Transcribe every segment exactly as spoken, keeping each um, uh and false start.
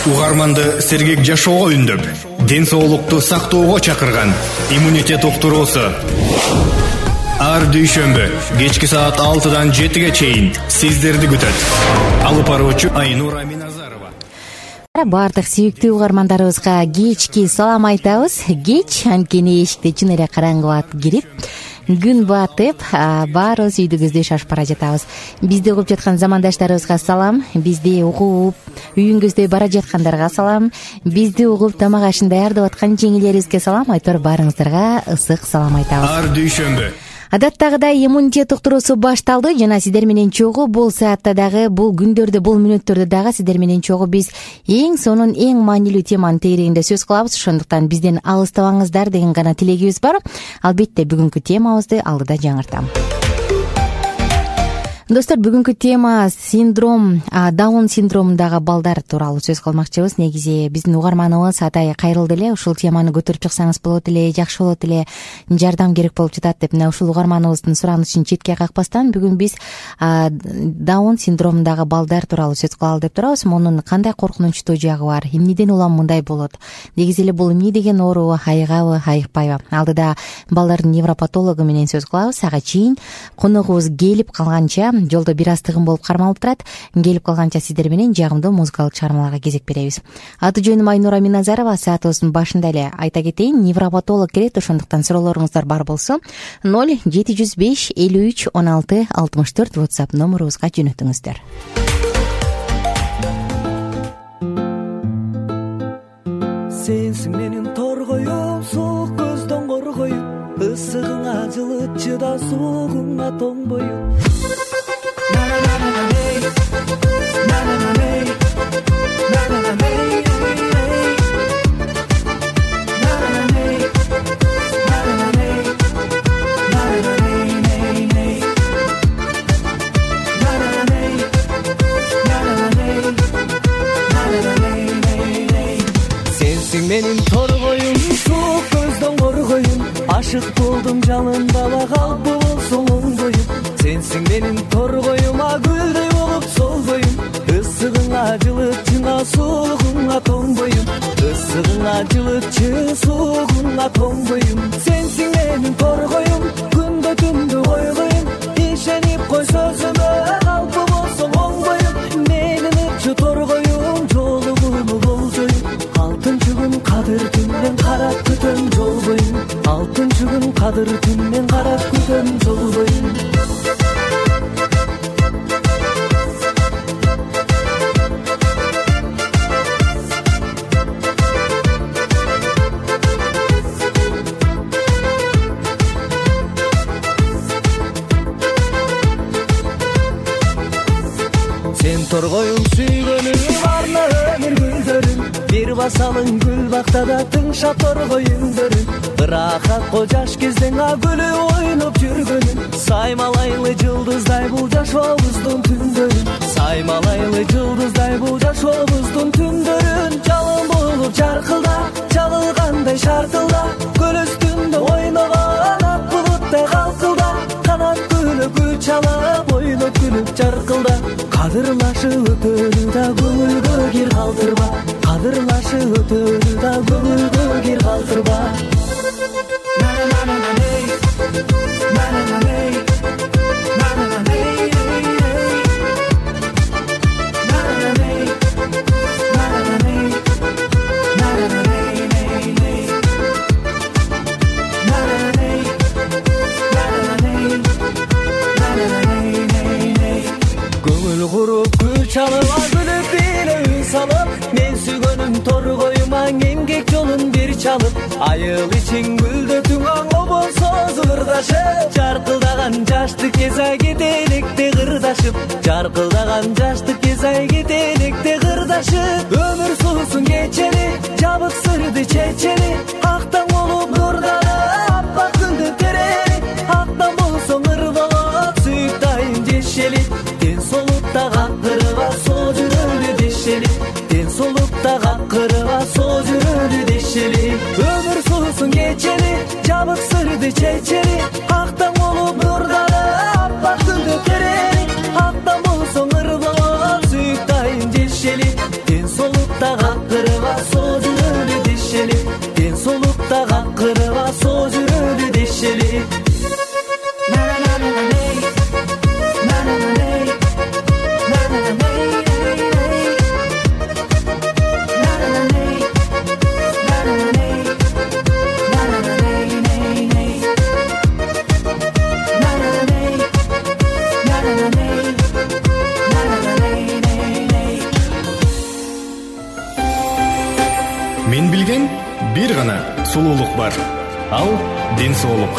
Угарманды сергек жашоого үндөп, ден соолукту сактоого чакырган иммунитет уктуруусу. Ар дүйшөмбү кечки саат алтыдан жетиге чейин сиздерди күтөт. Алып баруучу Айнура Миназарова. Бардык сүйүктүү угармандарыбызга кечки салам айтабыз. Кеч анткени эшикте чын эле караңгылап кирип, күн батып, баарыбыз үйдүбүздө шашып бара жатабыз. Бизди угуп жаткан замандаштарыбызга салам, бизди угуп үйүңүздө бара жаткандарга салам, бизди угуп тамак ашын даярдап аткан жеңилерибизге салам. Айтор баарыңыздарга ысык салам айтабыз. Ар дүйшөмбү Адаттагыдай иммунитет уктуруусу башталды жана сиздер менен чогуу бул саатта дагы, бул күндөрдө, бул мүнөттөрдө дагы сиздер менен чогуу биз эң сонун, эң маанилүү теманын тегерегинде сөз кылабыз. Ошондуктан бизден алыстабаңыздар деген гана тилегибиз бар. Албетте бүгүнкү темабызды алдыда жаңыртам. Достор, бүгүнкү тема синдром, Даун синдромундагы балдар тууралуу сөз кылмакчыбыз. Негизи биздин угарманыбыз Атай кайрылды эле, ушул теманы көтөрүп чыксаңыз болот эле, жакшы болот эле, жардам керек болуп жатат деп мына ушул угарманыбыздын суранышын четке какпастан бүгүн биз Даун синдромундагы балдар тууралуу сөз кылалы деп турабыз. Мунун кандай коркунучтуу жагы бар, эмнеден улам мындай болот, негизи эле бул эмне деген оору, айыгабы, айыкпайбы? Алдыда балдардын невропатологу менен сөз кылабыз. Ага чейин коногубуз келип калганча, жолдо бир аз тыгын болуп кармалып турат. Келип калганча сиздер менен жагымдуу музыкалык чыгармаларга кезек беребиз. Аты жөнүм Айнура Миназарова. Саатыбыздын башында эле айта кетейин, невропатолог келет, ошондуктан суроолоруңуздар бар болсо ноль жети жүз беш элүү үч он алты алтымыш төрт WhatsApp номерубузга жөнөтүңүздөр. Сенсиң менин торгоюм, суук көздөн коргоюм, ысыгыңа жылыт чыда, суугуңа тоңбоюм. Сенсиң менин торгоюм, суук көздөн коргоюм, ашык болдум жалын бала, калпы болсоң оңдоюм. Сенсиң менин торгоюма, гүлдөй болуп солбоюм, ысыгыңа жылытчына, суугуңа тоңбоюм. Ысыгыңа жылытчы, суугуңа тоңбоюм. Сенсиң менин торгоюм, күндө түндү койгоюм, ишенип кой сөзүмө, калпы болсоң оңбоюм. Менин ыччы торгоюм, жолугуну болжоюм, алтынчы күн кадыр түнмен карап күтөм жол боюн. Алтынчы күн кадыр түнмен карап күтөм жол боюн. Сен торгоюм сүйгөнүм, арна өмүр гүлдөрүм, бир басалың гүл бактада тыңша торгоюңдөрүм. Ырахат ко жаш кезден гүлүп ойноп жүргөнүм, саймалайлы жылдыздай бул жашообуздун түндөрүн. Саймалайлы жылдыздай бул жашообуздун түндөрүн. Жалын болуп жаркылда, чалылгандай шартылда, көл үстүндө ойногон ак булуттай калкылда, канат күлүп гүл чалып, ойноп күлүп жаркылда. Кадырлашып өтөрү да көңүлгө кир калтырба, кадырлашып өтөрү да көңүлгө кир калтырба. Көңүл куруп гүл чалып, гүлүп бийле үн салып, мен сүйгөнүм торгоюма, эмгек жолун бир чалып. Айыл ичин гүлдөтүң аңо болсо зырдашып, жаркылдаган жаштык кез ай кетелекте кырдашып. Жаркылдаган жаштык кез ай кетелекте кырдашып. Өмүр суусун кечени, жабык сырды чечени, актан болуп нурдары, аппак күндү терени. Актан болсоң ыр болот, сүйүк дайым жешели, ден солукта какырыба, соо жүрөлү дешели. Ден солукта какырыба, соо жүрөлү дешели. Өмүр суусун кечени, жабык сырды чечени, актан болуп нурдары, аппак күндү терени. Актан болсоң ыр болот, сүйүк дайым жешели, ден солукта мен билген бир гана сулуулук бар, ал ден соолук.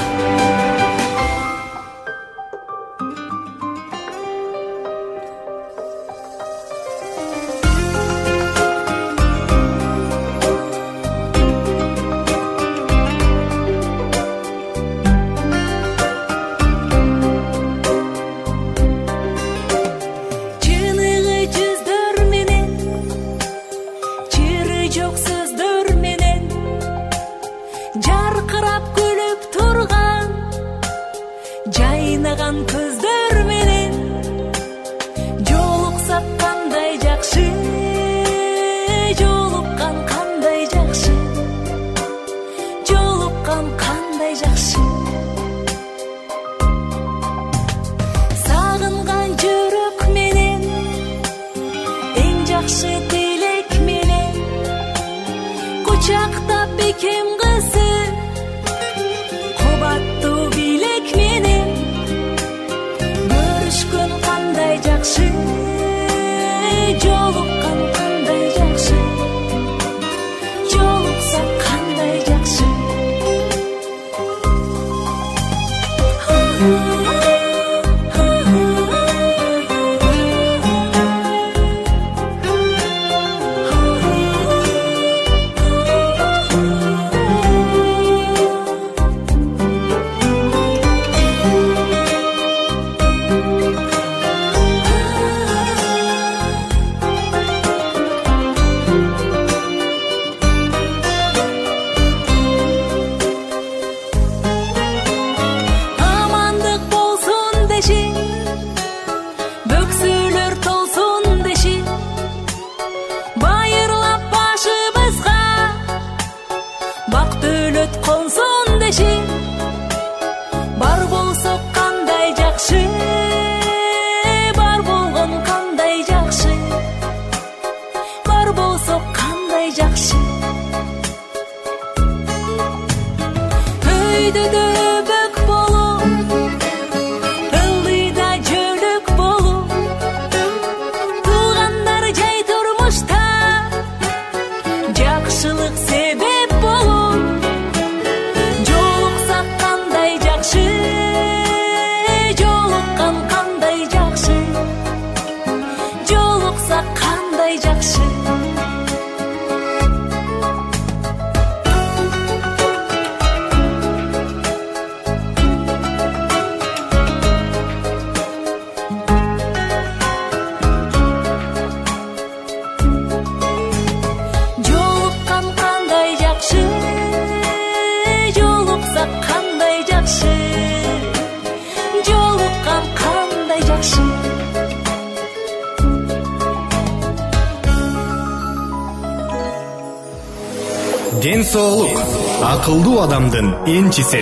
Ден соолук акылдуу адамдын энчиси.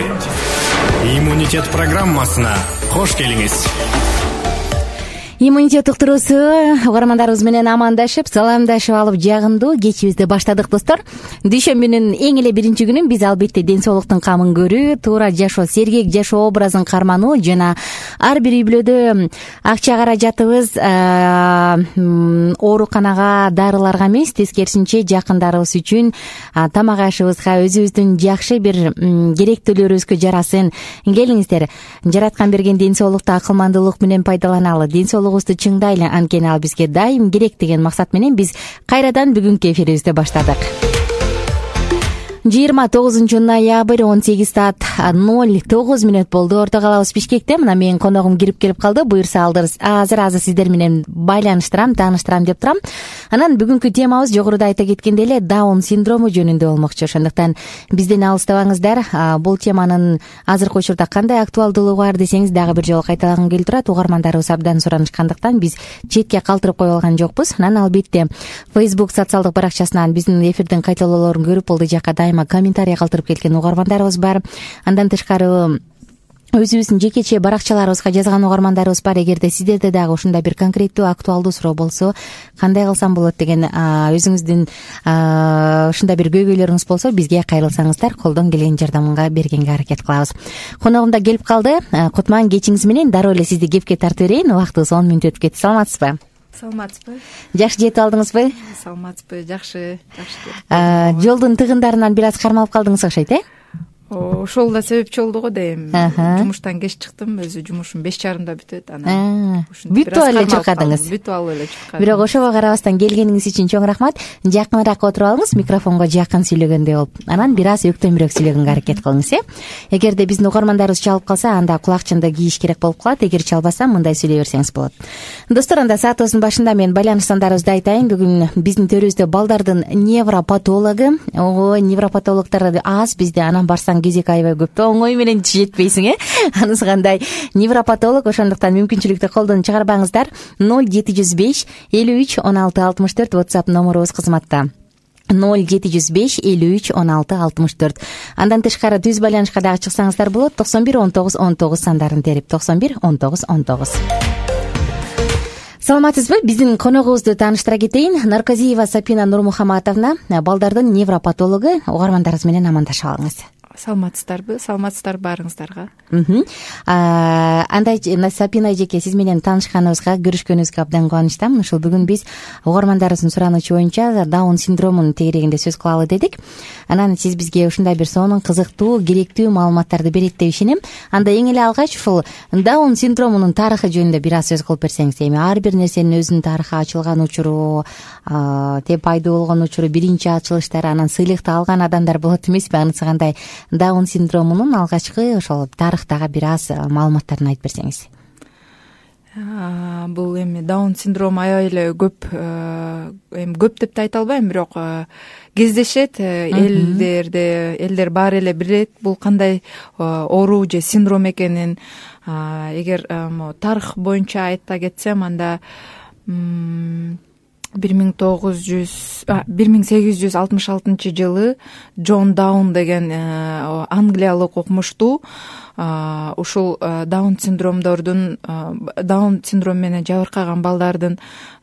Иммунитет программасына кош келиңиз. Иммунитет уктуруусу угармандарыбыз менен амандашып, саламдашып алып жагындуу кечибизди баштадык достор. Дүйшөмбүнүн эң эле биринчи күнүн биз албетте ден соолуктун камын көрүү, туура жашоо, сергек жашоо образын кармануу жана ар бир үй бүлөдө акча каражатыбыз ооруканага, дарыларга эмес, тескерисинче жакындарыбыз үчүн, тамак ашыбызга, өзүбүздүн жакшы бир керектүүлөрүбүзгө жарасын. Келиңиздер, жараткан берген ден соолукту акылмандуулук менен пайдаланалы, ден соолук чыңдайлы, анткени ал бизге дайым керек деген максат менен биз кайрадан бүгүнкү эфирибизди баштадык. жыйырма тогузунчу ноябрь он сегиз саат ноль тогуз мүнөт болду. Орто калабыз Бишкекте. Мына менин коногум кирип келип калды. Буюрса азыр азыр сиздер менен байланыштырам, тааныштырам деп турам. Анан бүгүнкү темабыз жогоруда айта кеткендей эле Даун синдрому жөнүндө болмокчу. Ошондуктан бизден алыстабаңыздар. Бул теманын азыркы учурда кандай актуалдуулугу бар десеңиз дагы бир жолу кайталагым келип турат. Угармандарыбыз абдан суранышкандыктан биз четке калтырып кое алган жокпуз. Анан албетте Facebook социалдык баракчасынан биздин эфирдин кайталоолорун көрүп болду жака дайыма комментарий калтырып келген угармандарыбыз бар. Андан тышкары өзүбүздүн жекече баракчаларыбызга жазган угармандарыбыз бар. Эгерде сиздерде дагы ушундай бир конкреттүү актуалдуу суроо болсо, кандай кылсам болот деген өзүңүздүн ушундай бир көйгөйлөрүңүз болсо, бизге кайрылсаңыздар, колдон келген жардамга бергенге аракет кылабыз. Коногумда келип калды. Кутман кечиңиз менен дароо эле сизди кепке тартып берейин. Убактыбыз он мүнөт өтүп кетти. Саламатсызбы? саламатсызбы? Жакшы жетип алдыңызбы? Саламатсызбы? Жакшы, жакшы. Жолдун тыгындарынан бир аз кармалып калдыңыз окшойт, э? Ошол да себепчи болду го дейм. Жумуштан кеч чыктым, өзү жумушум беш жарымда бүтөт. Анан бүтүп эле чыккандыңыз. Бүтүп алып эле чыккан. Бирок ошого карабастан келгениңиз үчүн чоң рахмат. Жакыныраак отуруп алыңыз, микрофонго жакын сүйлөгөндөй болуп. Анан бир аз өктөмүрөөк сүйлөгөнгө аракет кылыңыз, э? Эгерде биздин угармандарыбыз чалып калса, анда кулакчынды кийиш керек болуп калат. Эгер чалбаса, мындай сүйлөй берсеңиз болот. Достор, анда саатыбыздын башында мен байланыш сандарыбызды айтайын. Бүгүн биздин төрүбүздө балдардын невропатологу, ого, невропатологдор аз бизде. Анан барсаң кезек аябай көп. Оңой менен жетпейсиң, э? Анысы кандай? Невропатолог, ошондуктан мүмкүнчүлүктү колдон чыгарбаңыздар. ноль жети жүз беш элүү үч он алты алтымыш төрт WhatsApp номерубуз кызматта. ноль жети жүз беш элүү үч он алты алтымыш төрт. Андан тышкары түз байланышка дагы чыксаңыздар болот. токсон бир он тогуз он тогуз сандарын терип токсон бир он тогуз он тогуз. Саламатсызбы? Биздин коногубузду тааныштыра кетейин. Наркозиева Сапина Нурмухаматовна, балдардын невропатологу. Угармандарыбыз менен амандашып алыңыз. Саламатсыздарбы? Саламатсыздар баарыңыздарга. Андай Сапина эжеке, сиз менен таанышканыбызга, көрүшкөнүбүзгө абдан кубанычтамын. Ушул бүгүн биз угармандарыбыздын суранычы боюнча Даун синдромунун тегерегинде сөз кылалы дедик. Анан сиз бизге ушундай бир сонун, кызыктуу, керектүү маалыматтарды берет деп ишенем. Анда эң эле алгач ушул Даун синдромунун тарыхы жөнүндө бир аз сөз кылып берсеңиз. Эми ар бир нерсенин өзүнүн тарыхы, ачылган учуру, те пайда болгон учуру, биринчи ачылыштары, анан сыйлыкты алган адамдар болот эмеспи? Анысы кандай? Даун синдромунун алгачкы ошол тарыхтагы бир аз маалыматтарын айтып берсеңиз. Бул эми Даун синдрому аябай эле көп, эми көп деп да айта албайм, бирок кездешет. Элдерде, элдер баары эле билет бул кандай оору же синдром экенин. Эгер тарых боюнча айта кетсем, анда бир миң тогуз жүз бир миң сегиз жүз алтымыш алтынчы жылы Джон Даун деген англиялык окумуштуу ушул Даун синдромдордун, Даун синдром менен жабыркаган балдардын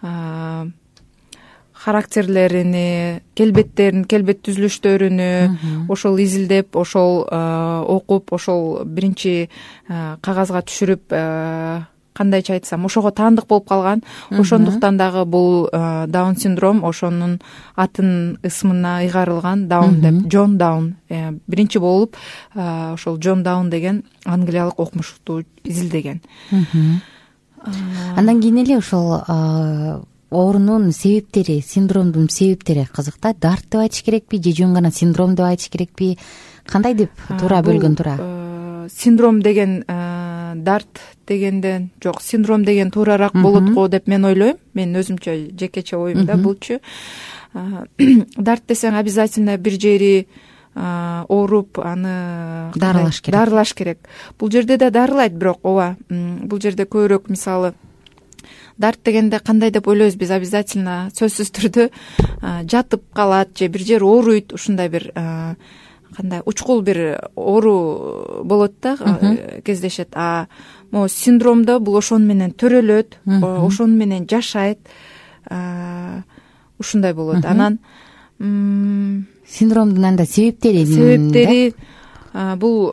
характерлерини, келбеттерин, келбет түзүлүштөрүнү ошол изилдеп, ошол окуп, ошол биринчи кагазга түшүрүп, кандайча айтсам, ошого таандык болуп калган. Ошондуктан дагы бул Даун синдром ошонун атын ысмына ыйгарылган, Даун деп, Джон Даун. Биринчи болуп ошол Джон Даун деген англиялык окумуштуу изилдеген. Андан кийин эле ошол оорунун себептери, синдромдун себептери кызык да. Дарт деп айтыш керекпи же жөн гана синдром деп айтыш керекпи? Кандай деп туура бөлгөн туура? Синдром деген дарт дегенден жок, синдром деген туурараак болот го деп мен ойлойм. Мен өзүмчө жекече оюм да булчу. Дарт десең обязательно бир жери ооруп, аны дарылаш керек. Дарылаш керек. Бул жерде да дарылайт, бирок ооба, бул жерде көбүрөөк, мисалы, дарт дегенде кандай деп ойлойбуз биз? Обязательно сөзсүз түрдө жатып калат же бир жер ооруйт, ушундай бир кандай учкул бир оору болот да, кездешет. А могу синдромдо бул ошону менен төрөлөт, ошону менен жашайт, ушундай болот. Анан синдромдун анда себептери себептери бул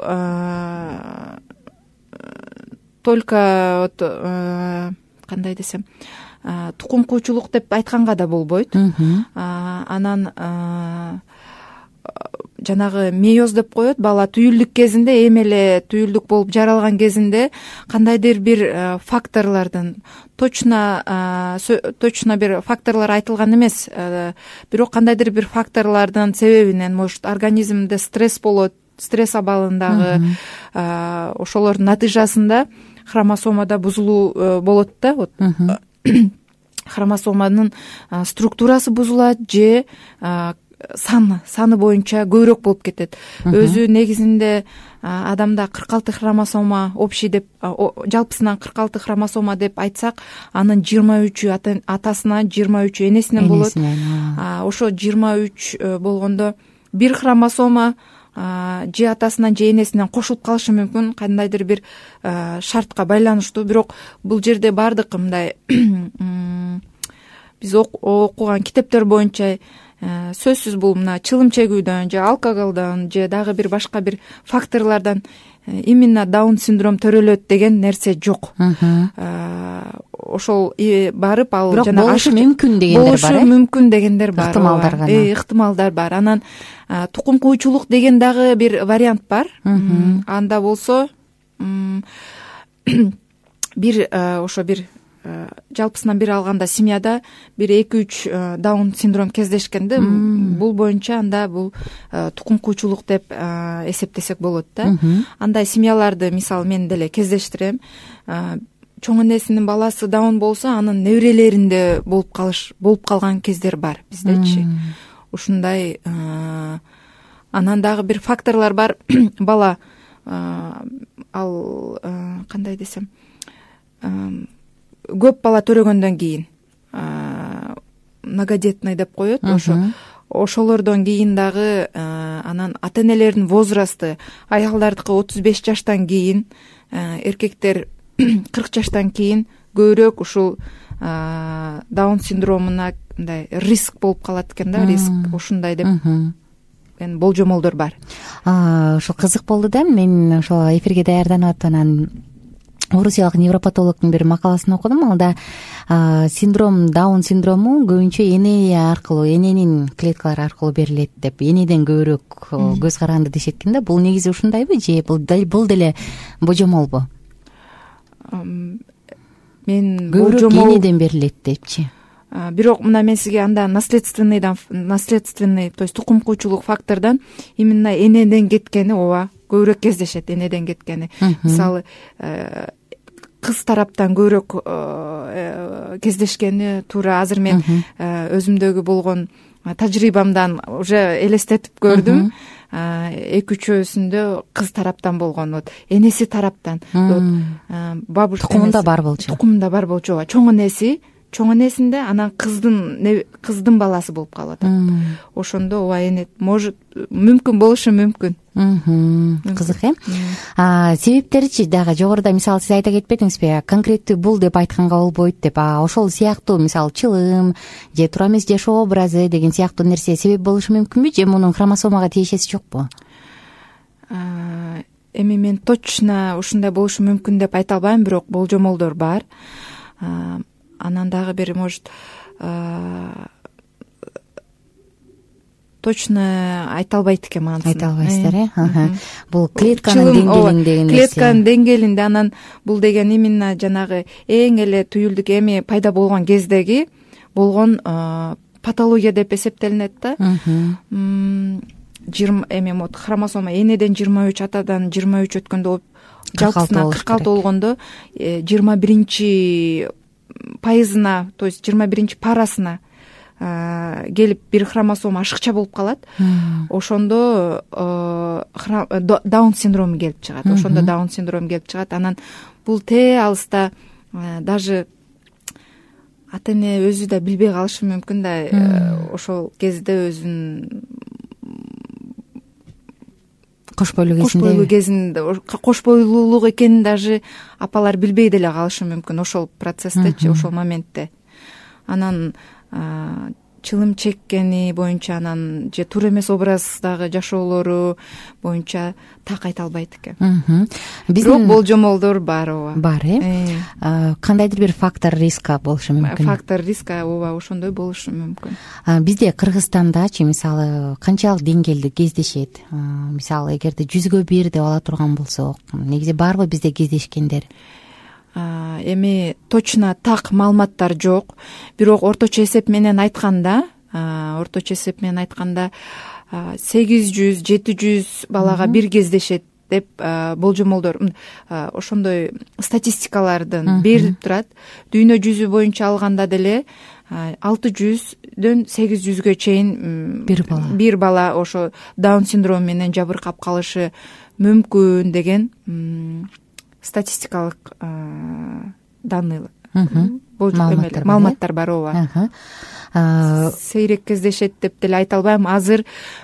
только кандай десем, тукум куучулук деп айтканга да болбойт. Анан жанагы мейоз деп коет, бала түйүлдүк кезинде, эми эле түйүлдүк болуп жаралган кезинде кандайдыр бир факторлордун, точно точно бир факторлор айтылган эмес, бирок кандайдыр бир факторлордун себебинен, может, организмде стресс болот, стресс абалындагы ошолордун натыйжасында хромосомада бузулуу болот да. Вот хромосоманын структурасы бузулат же саны саны боюнча көбүрөөк болуп кетет. Өзү негизинде адамда кырк алты хромосома общий деп, жалпысынан кырк алты хромосома деп айтсак, анын жыйырма үчү атасынан, жыйырма үчү энесинен болот. Ошо жыйырма үч болгондо бир хромосома же атасынан же энесинен кошулуп калышы мүмкүн, кандайдыр бир шартка байланыштуу. Бирок бул жерде баардык мындай биз окуган китептер боюнча сөзсүз бул мына чылым чегүүдөн же алкоголдон же дагы бир башка бир факторлордон именно даун синдром төрөлөт деген нерсе жок. Ошол барып ал жана болушу мүмкүн дегендер бар. Болушу мүмкүн дегендер бар. Ыктымалдар гана. Э, ыктымалдар бар. Анан тукум куучулук деген дагы бир вариант бар. Анда болсо бир ошо бир жалпысынан бир алганда семьяда бир эки үч даун синдром кездешкенде бул боюнча анда бул тукум куучулук деп эсептесек болот да. Андай семьяларды мисалы мен деле кездештирем. Чоң энесинин баласы даун болсо анын неберелеринде болуп калыш болуп калган кездер бар биздечи. Ушундай анан дагы бир факторлор бар. Бала ал кандай десем көп бала төрөгөндөн кийин многодетный деп коет. Ошо ошолордон кийин дагы анан ата энелердин возрасты аялдардыкы отуз беш жаштан кийин, эркектер кырк жаштан кийин көбүрөөк ушул даун синдромуна мындай риск болуп калат экен да, риск ушундай деп мен болжомолдор бар. Ошол кызык болду да. Мен ошол эфирге даярданып атып анан орусиялык невропатологдун бир макаласын окудум. Алда синдром, даун синдрому көбүнчө эне аркылуу, эненин клеткалары аркылуу берилет деп, энеден көбүрөөк көз каранды дешет экен да. Бул негизи ушундайбы же бул бул деле божомолбу? Мен көбүрөөк энеден берилет депчи. Бирок мына мен сизге анда наследственныйдан наследственный, то есть тукум куучулук фактордон именно энеден кеткени ооба көбүрөөк кездешет, энеден кеткени. Мисалы кыз тараптан көбүрөөк кездешкени туура азыр мен өзүмдөгү болгон тажрыйбамдан уже элестетип көрдүм. Эки үчөөсүндө кыз тараптан болгон, вот энеси тараптан, бабушка тукумунда бар болчу. Тукумунда бар болчу, ооба. Чоң энеси чоң энесинде анан кыздын кыздын баласы болуп калып атат. Ошондо ооба эне может мүмкүн болушу мүмкүн. Кызык э. Себептеричи дагы жогоруда мисалы сиз айта кетпедиңизби, конкреттүү бул деп айтканга болбойт деп. А ошол сыяктуу мисалы чылым же туура эмес жашоо образы деген сыяктуу нерсе себеп болушу мүмкүнбү же мунун хромосомага тиешеси жокпу? Эми мен точно ушундай болушу мүмкүн деп айта албайм, бирок болжомолдор бар. Анан дагы бир может точно айта албайт экенмин анысын. Айта албайсыздар э? Бул клетканын деңгээлинде деген нерсе. Клетканын деңгээлинде, анан бул деген именно жанагы эң эле түйүлдүк эми пайда болгон кездеги болгон патология деп эсептелинет да. жыйырма эми вот хромосома энеден жыйырма үч, атадан жыйырма үч өткөндө жалпысына кырк алты болгондо жыйырма биринчи пайызына, то есть жыйырма биринчи парасына келип бир хромосома ашыкча болуп калат. Ошондо даун синдрому келип чыгат. Ошондо даун синдрому келип чыгат. Анан бул те алыста даже ата эне өзү да билбей калышы мүмкүн да. Ошол кезде өзүн кош бойлуу кезинде кош бойлуу кезинде кош бойлуулук экенин даже апалар билбей деле калышы мүмкүн ошол процесстечи, ошол моментте. Анан чылым чеккени боюнча, анан же туура эмес образдагы жашоолору боюнча так айта албайт экен. Бирок болжомолдор бар, ооба. Бар э. Кандайдыр бир фактор риска болушу мүмкүн. Фактор риска ооба ошондой болушу мүмкүн. Бизде Кыргызстандачы мисалы канчалык деңгээлде кездешет? Мисалы эгерде жүзгө бир деп ала турган болсок, негизи барбы бизде кездешкендер? Эми точно так маалыматтар жок, бирок орточо эсеп менен айтканда, орточо эсеп менен айтканда сегиз жүз жети жүз балага бир кездешет деп болжомолдор, ошондой статистикалардын берилип турат. Дүйнө жүзү боюнча алганда деле алты жүздөн сегиз жүзгө чейин бир бала бир бала ошо даун синдрому менен жабыркап калышы мүмкүн деген статистикалык данный маалыматтар бар, ооба. Сейрек кездешет деп деле айта албайм. Азыр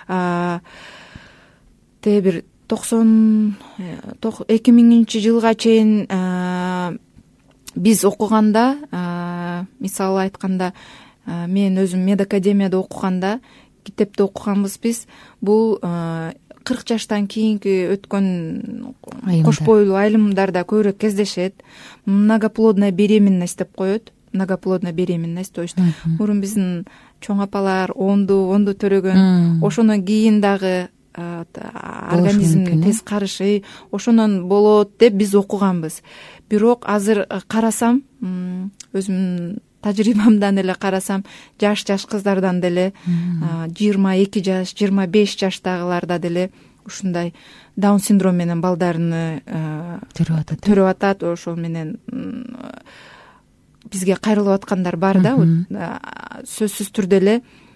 те бир токсон эки миңинчи жылга чейин биз окуганда, мисалы айтканда, мен өзүм медакадемияда окуганда, китепте окуганбыз биз, бул кырк жаштан кийинки өткөн кош бойлуу айылымдарда көбүрөөк кездешет. Многоплодная беременность деп коет. Многоплодная беременность, то есть мурун биздин чоң апалар онду онду төрөгөн, ошондон кийин дагы организмдин тез карышы ошондон болот деп биз окуганбыз. Бирок азыр карасам, өзүмдүн тажрыйбамдан эле карасам, жаш жаш кыздардан деле жыйырма эки жаш, жыйырма беш жаштагыларда деле ушундай даун синдром менен балдарыны төрөп атат. Төрөп атат. Ошол менен бизге кайрылып аткандар бар да. Сөзсүз түрдө эле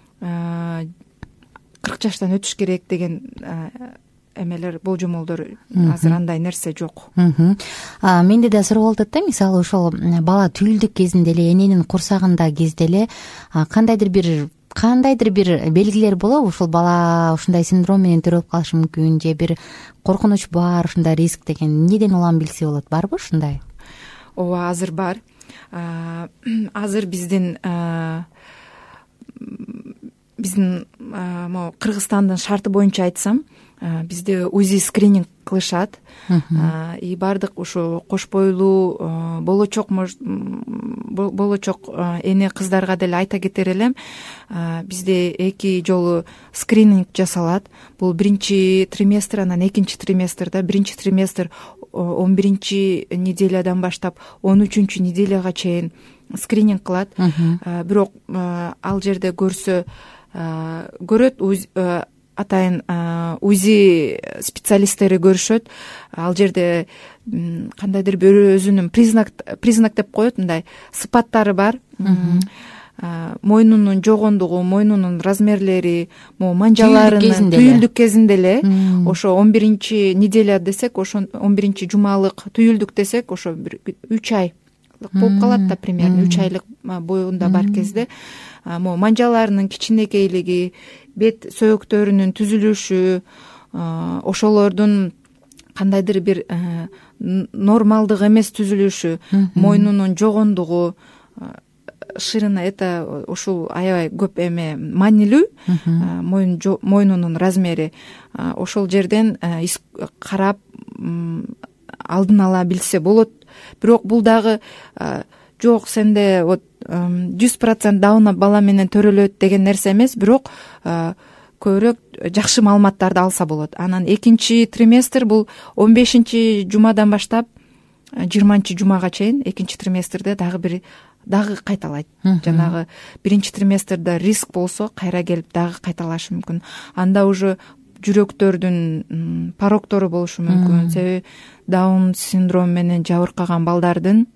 кырк жаштан өтүш керек деген эмелер, болжомолдор азыр андай нерсе жок. Менде да суроо болуп атат да, мисалы ошол бала түйүлдүк кезинде эле, эненин курсагында кезде эле кандайдыр бир кандайдыр бир белгилер болобу, ушул бала ушундай синдром менен төрөлүп калышы мүмкүн, же бир коркунуч бар, ушундай риск деген, эмнеден улам билсе болот, барбы ушундай? Ооба, азыр бар. Азыр биздин биздин могу Кыргызстандын шарты боюнча айтсам, бизде УЗИ скрининг кылышат. И бардык ушу кош бойлуу болочок болочок эне кыздарга деле айта кетер элем, бизде эки жолу скрининг жасалат. Бул биринчи триместр, анан экинчи триместрда. Биринчи триместр он биринчи неделядан баштап он үчүнчү неделяга чейин скрининг кылат. Бирок ал жерде көрсө көрөт, атайын УЗИ специалисттери көрүшөт. Ал жерде кандайдыр бир өзүнүн признак признак деп коет, мындай сыпаттары бар. Мойнунун жогондугу, мойнунун размерлери, манжаларынын түйүлдүк кезинде эле, ошо он биринчи неделя десек, ошо он биринчи жумалык түйүлдүк десек, ошо бир үч ай болуп калат да, примерно үч айлык боюнда бар кезде могу манжаларынын кичинекейлиги, бет сөөктөрүнүн түзүлүшү, ошолордун кандайдыр бир нормалдык эмес түзүлүшү, мойнунун жогондугу, ширина, это ушул аябай көп эме маанилүү, мойнунун размери. Ошол жерден карап алдын ала билсе болот. Бирок бул дагы жок, сенде вот жүз процент даун бала менен төрөлөт деген нерсе эмес, бирок көбүрөөк жакшы маалыматтарды алса болот. Анан экинчи триместр бул он бешинчи жумадан баштап жыйырманчы жумага чейин экинчи триместрде дагы бир дагы кайталайт. Жанагы биринчи триместрде риск болсо кайра келип дагы кайталашы мүмкүн. Анда уже жүрөктөрдүн пороктору болушу мүмкүн. Себеби даун синдром менен жабыркаган балдардын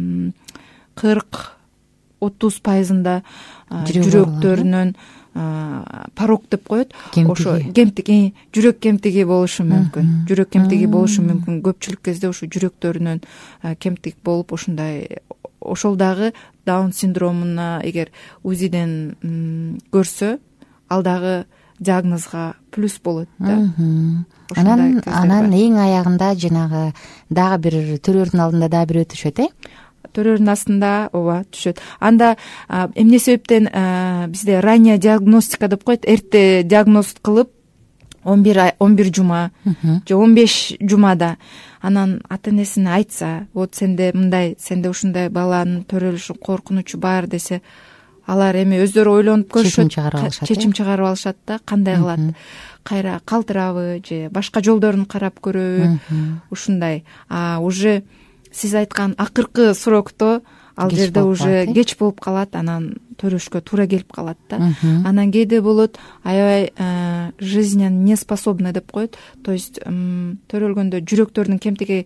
кырк отуз пайызында жүрөктөрүнөн порок деп коет. Ошо кемтик, жүрөк кемтиги болушу мүмкүн. Жүрөк кемтиги болушу мүмкүн. Көпчүлүк кезде ошо жүрөктөрүнөн кемтик болуп, ошондой ошол дагы даун синдромуна эгер УЗИден көрсө, ал дагы диагнозго плюс болот да. Анан анан эң аягында жанагы дагы бир төрөөрдүн алдында дагы бирөө түшөт, э? Төрөөрдүн астында, ооба, түшөт. Анда эмне себептен бизде ранняя диагностика деп коет, эрте диагноз кылып он бир жума же он беш жумада анан ата энесине айтса, вот сенде мындай, сенде ушундай баланын төрөлүшү коркунучу бар десе, алар эми өздөрү ойлонуп көрүшөт, чечим чыгарып алышат да, кандай кылат, кайра калтырабы же башка жолдорун карап көрөбү, ушундай. А уже сиз айткан акыркы срокто ал жерде уже кеч болуп калат, анан төрөшкө туура келип калат да. Анан кээде болот аябай жизненно неспособный деп коет, то есть төрөлгөндө жүрөктөрдүн кемтиги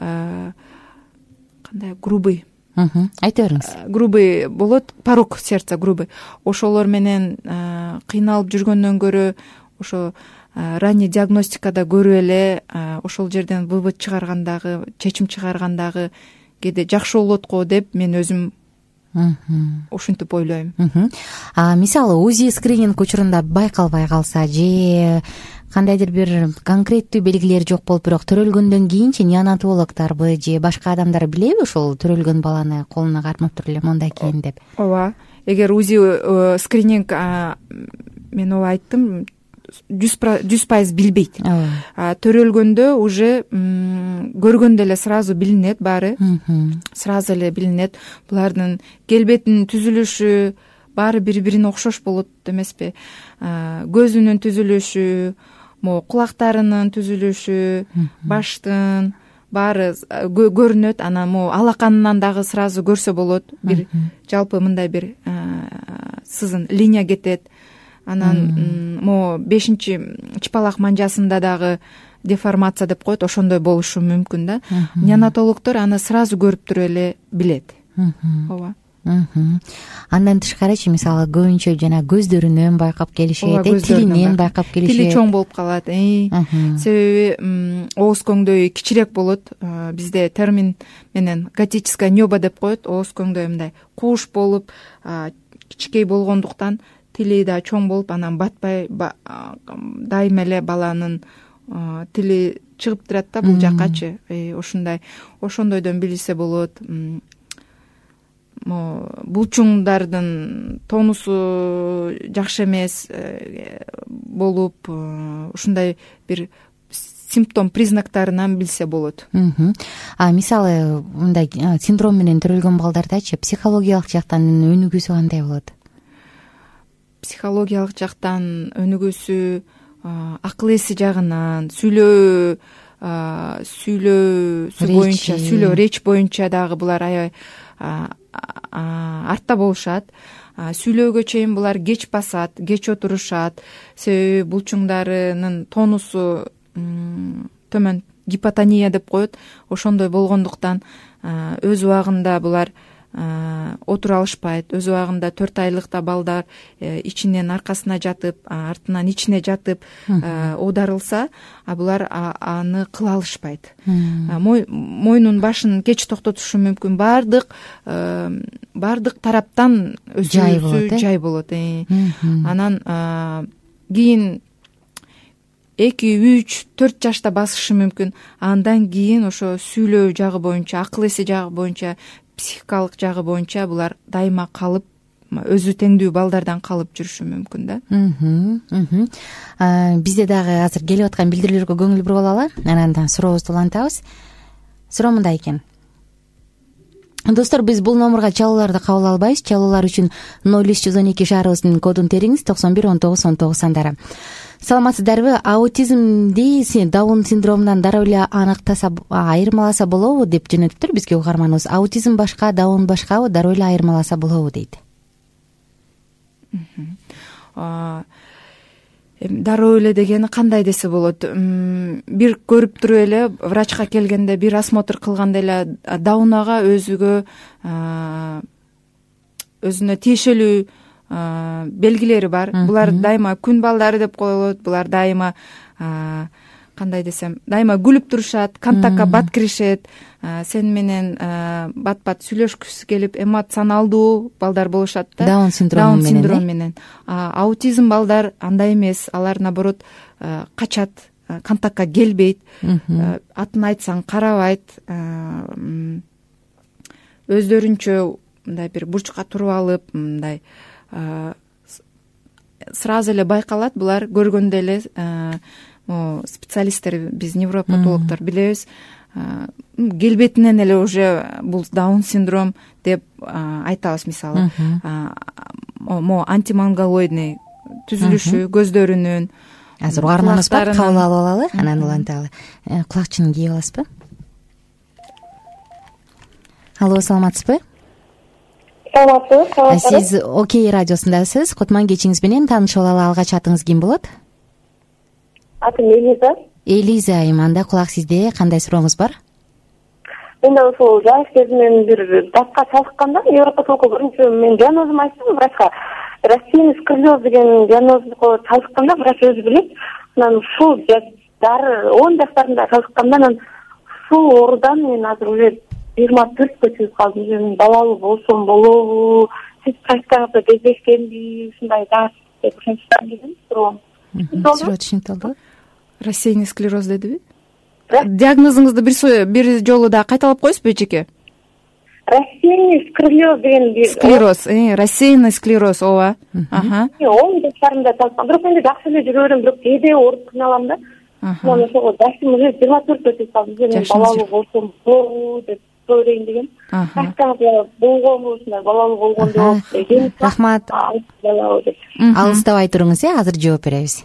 кандай грубый, айта бериңиз. Грубый болот, порок сердца грубый. Ошолор менен кыйналып жүргөндөн көрө ошо ранний диагностикада көрүп эле ошол жерден вывод чыгаргандагы, чечим чыгаргандагы кээде жакшы болот го деп мен өзүм ушинтип ойлойм. А мисалы УЗИ скрининг учурунда байкалбай калса же кандайдыр бир конкреттүү белгилер жок болуп, бирок төрөлгөндөн кийинчи неонатологдорбу же башка адамдар билеби ошол төрөлгөн баланы колуна кармап туруп эле мондай экен деп? Ооба, эгер УЗИ скрининг, мен ооба айттым, жүз пайыз билбейт. Төрөлгөндө уже көргөндө эле сразу билинет, баары сразу эле билинет. Булардын келбетинин түзүлүшү баары бири бирине окшош болот эмеспи? Көзүнүн түзүлүшү, могу кулактарынын түзүлүшү, баштын баары көрүнөт. Анан могу алаканынан дагы сразу көрсө болот. Бир жалпы мындай бир сызын линия кетет. Анан могу бешинчи чыпалак манжасында дагы деформация деп коет, ошондой болушу мүмкүн да. Неонатологдор аны сразу көрүп туруп эле билет. Ооба. Андан тышкарычы, мисалы көбүнчө жана көздөрүнөн байкап келишет, тилинен байкап келишет. Тили чоң болуп калат. Себеби ооз көңдөйү кичирээк болот. Бизде термин менен готическое небо деп коет. Ооз көңдөй мындай кууш болуп, кичикей болгондуктан тили да чоң болуп, анан батпай дайыма эле баланын тили чыгып турат да бул жаккачы. Ошондой ошондойдон билсе болот. Булчуңдардын тонусу жакшы эмес болуп, ушундай бир симптом признактарынан билсе болот. А мисалы мындай синдром менен төрөлгөн балдардачы психологиялык жактан өнүгүүсү кандай болот? Психологиялык жактан өнүгүүсү акыл эси жагынан, сүйлөө сүйлөөсү боюнча, сүйлөө речь боюнча дагы булар аябай артта болушат. Сүйлөөгө чейин булар кеч басат, кеч отурушат. Себеби булчуңдарынын тонусу төмөн, гипотония деп коет. Ошондой болгондуктан өз убагында булар отура алышпайт. Өз убагында төрт айлыкта балдар ичинен аркасына жатып, артынан ичине жатып оодарылса, а булар аны кыла алышпайт. Мойнун башын кеч токтотушу мүмкүн. Бардык бардык тараптан өсүүсү жай болот. Анан кийин эки, үч, төрт жашта басышы мүмкүн. Андан кийин ошо сүйлөө жагы боюнча, акыл эси жагы боюнча, психикалык жагы боюнча булар дайыма калып, өзү теңдүү балдардан калып жүрүшү мүмкүн да. Бизде дагы азыр келип аткан билдирүүлөргө көңүл буруп алалы, анан сурообузду улантабыз. Суроо мындай экен. Достор, биз бул номурга чалууларды кабыл албайбыз. Чалуулар үчүн ноль үч жүз он эки шаарыбыздын кодун териңиз, токсон бир он тогуз он тогуз сандары. Саламатсыздарбы? Аутизмди Даун синдромунан дароо эле аныктаса, айырмаласа болобу деп жөнөтүптүр бизге угарманыбыз. Аутизм башка, Даун башкабы, дароо эле айырмаласа болобу дейт. Дароо эле дегени кандай десе болот? Бир көрүп туруп эле врачка келгенде, бир осмотр кылганда эле Даунага өзүгө өзүнө тиешелүү белгилери бар. Булар дайыма күн балдары деп коелот. Булар дайыма кандай десем, дайыма күлүп турушат, контактка бат киришет. Сен менен бат-бат сүйлөшкүсү келип, эмоционалдуу балдар болушат да. Даун синдрому менен. Даун синдрому менен. Аутизм балдар андай эмес. Алар наоборот качат, контактка келбейт. Атын айтсаң карабайт. Өздөрүнчө мындай бир бурчка туруп алып, мындай сразу эле байкалат. Булар көргөндө эле специалисттер, биз невропатологдор билебиз, келбетинен эле уже бул Даун синдром деп айтабыз. Мисалы могу антимонголоидный түзүлүшү көздөрүнүн. Азыр угарманыбыз бар, кабыл алып алалы, анан уланталы. Кулакчыны кийип аласызбы? Алло, саламатсызбы? Саламатсыз. Сиз Окей радиосундасыз. Кутман кечиңиз менен таанышып алалы. Алгач атыңыз ким болот? Атым Элиза. Элиза айым, анда кулак сизде. Кандай сурооңуз бар? Мен да ошол жаш кезимден бир датка чалыкканда невропатологко биринчи мен диагнозум айттым врачка. Рассеянный сколиоз деген диагнозго чалыкканда врач өзү билет. Анан ушул дары он жаштарымда чалыкканда, анан ушул оорудан мен азыр уже жыйырма төрткө чыгып калдым. Мен балалуу болсом болобу, сиз практикада кездешкенби, ушундай жаш деп ошентип келдим. Суроом. Суроо түшүнүктүү. Рассеянный склероз дедиби? Диагнозуңузду бир бир жолу да кайталап коесузбу, эчеке? рассеянный сколиоз деген бир склероз, рассеянный склероз, ооба. Аха. он жаштарымда танышкам. Бирок мен жакшы эле жүрө берем, бирок кээде ооруп кыйналам да. Мына ошого жашым уже жыйырма төрттө өтүп калды. Мен балалуу болсом болобу деп ойлойм деген. Жакшыга болгонбу, ушундай балалуу болгон деп. Рахмат. Балалуу деп. Алыстабай туруңуз, э, азыр жооп беребиз.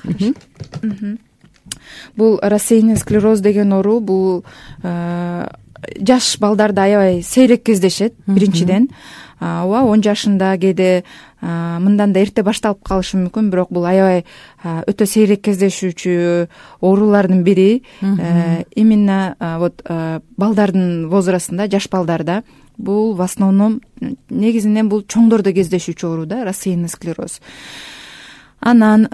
Бул рассеянный склероз деген оору бул жаш балдарда аябай сейрек кездешет. Биринчиден, ооба он жашында кээде мындан да эрте башталып калышы мүмкүн, бирок бул аябай өтө сейрек кездешүүчү оорулардын бири. Именно вот балдардын возрастында, жаш балдарда бул в основном негизинен бул чоңдордо кездешүүчү оору да, рассеянный склероз. Анан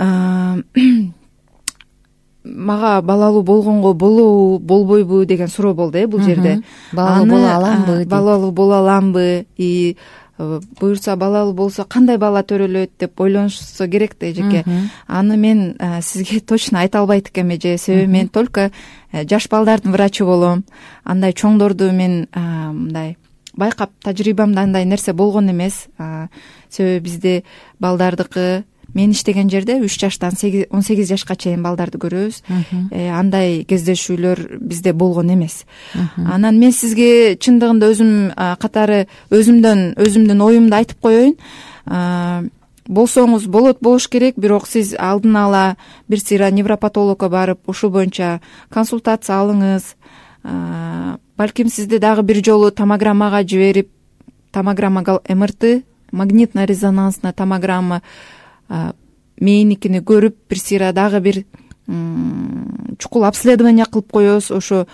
мага балалуу болгонго болобу, болбойбу деген суроо болду, э, бул жерде. Балалуу боло аламбы? Балалуу боло аламбы? И буюрса балалуу болсо кандай бала төрөлөт деп ойлонушса керек да эжеке. Аны мен сизге точно айта албайт экенмин эже, себеби мен только жаш балдардын врачы болом. Андай чоңдорду мен мындай байкап, тажрыйбамда андай нерсе болгон эмес. Себеби бизде балдардыкы, мен иштеген жерде үч жаштан он сегиз жашка чейин балдарды көрөбүз. Андай кездешүүлөр бизде болгон эмес. Анан мен сизге чындыгында өзүм катары өзүмдөн өзүмдүн оюмду айтып коеюн. Болсоңуз болот, болуш керек, бирок сиз алдын ала бир сыйра невропатологко барып, ушул боюнча консультация алыңыз. Балким сизди дагы бир жолу томограммага жиберип, томограмма эм эр тэ, магнитно-резонансный томограмма мээникини көрүп, бир сыйра дагы бир чукул обследование кылып коебуз. Ошо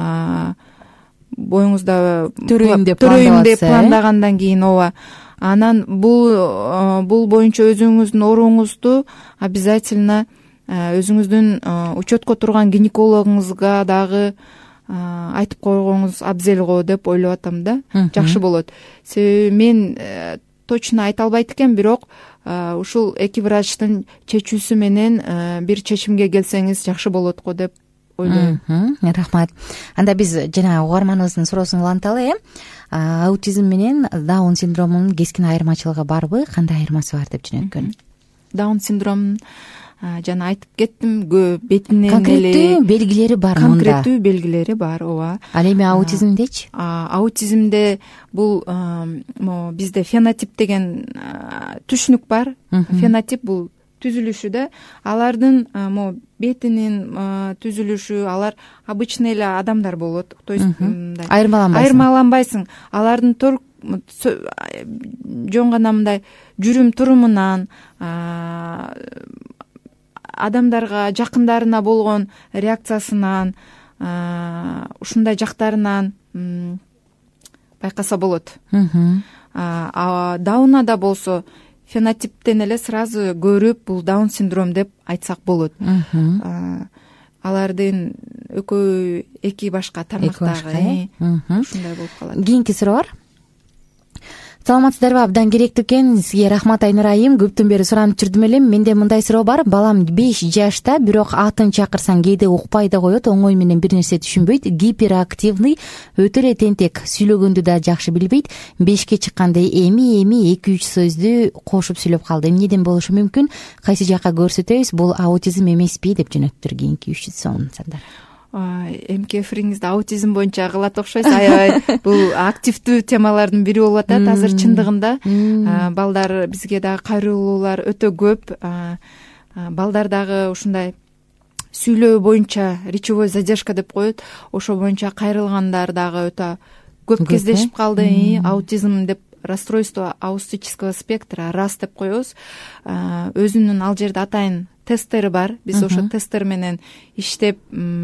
боюңузда төрөйм деп пландагандан кийин, ооба. Анан бул бул боюнча өзүңүздүн ооруңузду обязательно өзүңүздүн учетко турган гинекологуңузга дагы айтып койгоңуз абзел го деп ойлоп атам да. Жакшы болот. Себеби мен точно айта албайт экенмин, бирок ушул эки врачтын чечүүсү менен бир чечимге келсеңиз жакшы болот го деп ойлойм. Рахмат. Анда биз жана угарманыбыздын суроосун уланталы, э? Аутизм менен Даун синдромунун кескин айырмачылыгы барбы, кандай айырмасы бар деп жөнөткөн? Даун синдромунун жана айтып кеттим, бетинен конкреттүү белгилери бар мында. Конкреттүү белгилери бар, ооба. Ал эми аутизмдечи? Аутизмде бул могу бизде фенотип деген түшүнүк бар. Фенотип бул түзүлүшү да. Алардын могу бетинин түзүлүшү, алар обычный эле адамдар болот. То есть айырмаланбайсың. Айырмаланбайсың. Алардын только жөн гана мындай жүрүм турумунан, адамдарга, жакындарына болгон реакциясынан, ушундай жактарынан байкаса болот. Даунада болсо фенотиптен эле сразу көрүп, бул Даун синдром деп айтсак болот. Алардын экөө эки башка тармактагы ушундай болуп калат. Кийинки суроо бар. Саламатсыздарбы? Абдан керектүү экен. Сизге рахмат Айнур айым. Көптөн бери суранып жүрдүм элем. Менде мындай суроо бар. Балам беш жашта, бирок атын чакырсаң кээде укпай да коет, оңой менен бир нерсе түшүнбөйт. Гиперактивный, өтө эле тентек, сүйлөгөндү да жакшы билбейт. бешке чыкканда эми эми эки үч сөздү кошуп сүйлөп калды. Эмнеден болушу мүмкүн? Кайсы жакка көрсөтөбүз? Бул аутизм эмеспи деп жөнөттүр кийинки үч жүз сом сандар. Эмки эфириңизди аутизм боюнча кылат окшойсуз. Аябай бул активдүү темалардын бири болуп атат. Азыр чындыгында балдар бизге дагы кайрылуулар өтө көп. Балдар дагы ушундай сүйлөө боюнча речевой задержка деп коет. Ошо боюнча кайрылгандар дагы өтө көп кездешип калды. Аутизм деп расстройство аутистического спектра, рас деп коебуз. Өзүнүн ал жерде атайын тесттери бар. Биз ошо тесттер менен иштеп,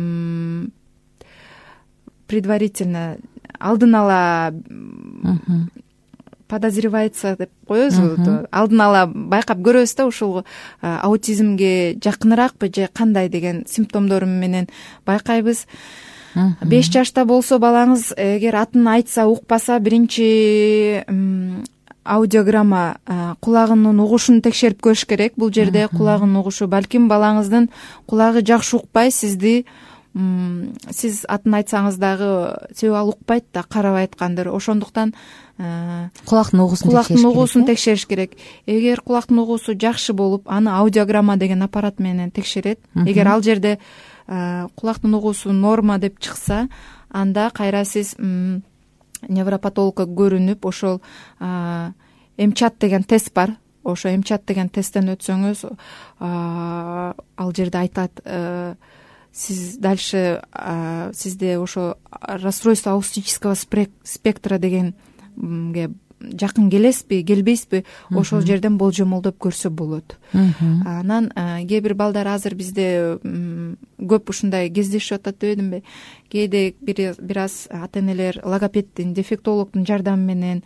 предварительно алдын ала подозревается деп коебуз. Алдын ала байкап көрөбүз да, ушул аутизмге жакыныраакпы же кандай деген симптомдору менен байкайбыз. беш жашта болсо балаңыз эгер атын айтса укпаса, биринчи аудиограмма, кулагынын угушун текшерип көрүш керек. Бул жерде кулагынын угушу, балким балаңыздын кулагы жакшы укпай, сизди сиз атын айтсаңыз дагы себеп ал укпайт да, карабай айткандыр. Ошондуктан кулактын угуусун кулактын угуусун текшериш керек. Эгер кулактын угуусу жакшы болуп, аны аудиограмма деген аппарат менен текшерет. Эгер ал жерде кулактын угуусу норма деп чыкса, анда кайра сиз невропатологко көрүнүп, ошол эмчат деген тест бар. Ошо эмчат деген тесттен өтсөңүз, ал жерде айтат, сиз дальше сизде ошо расстройство аутистического спектра дегенге жакын келесизби, келбейсизби, ошол жерден болжомолдоп көрсө болот. Анан кээ бир балдар азыр бизде көп ушундай кездешип атат дебедимби? Кээде бир аз ата энелер логопеддин, дефектологдун жардамы менен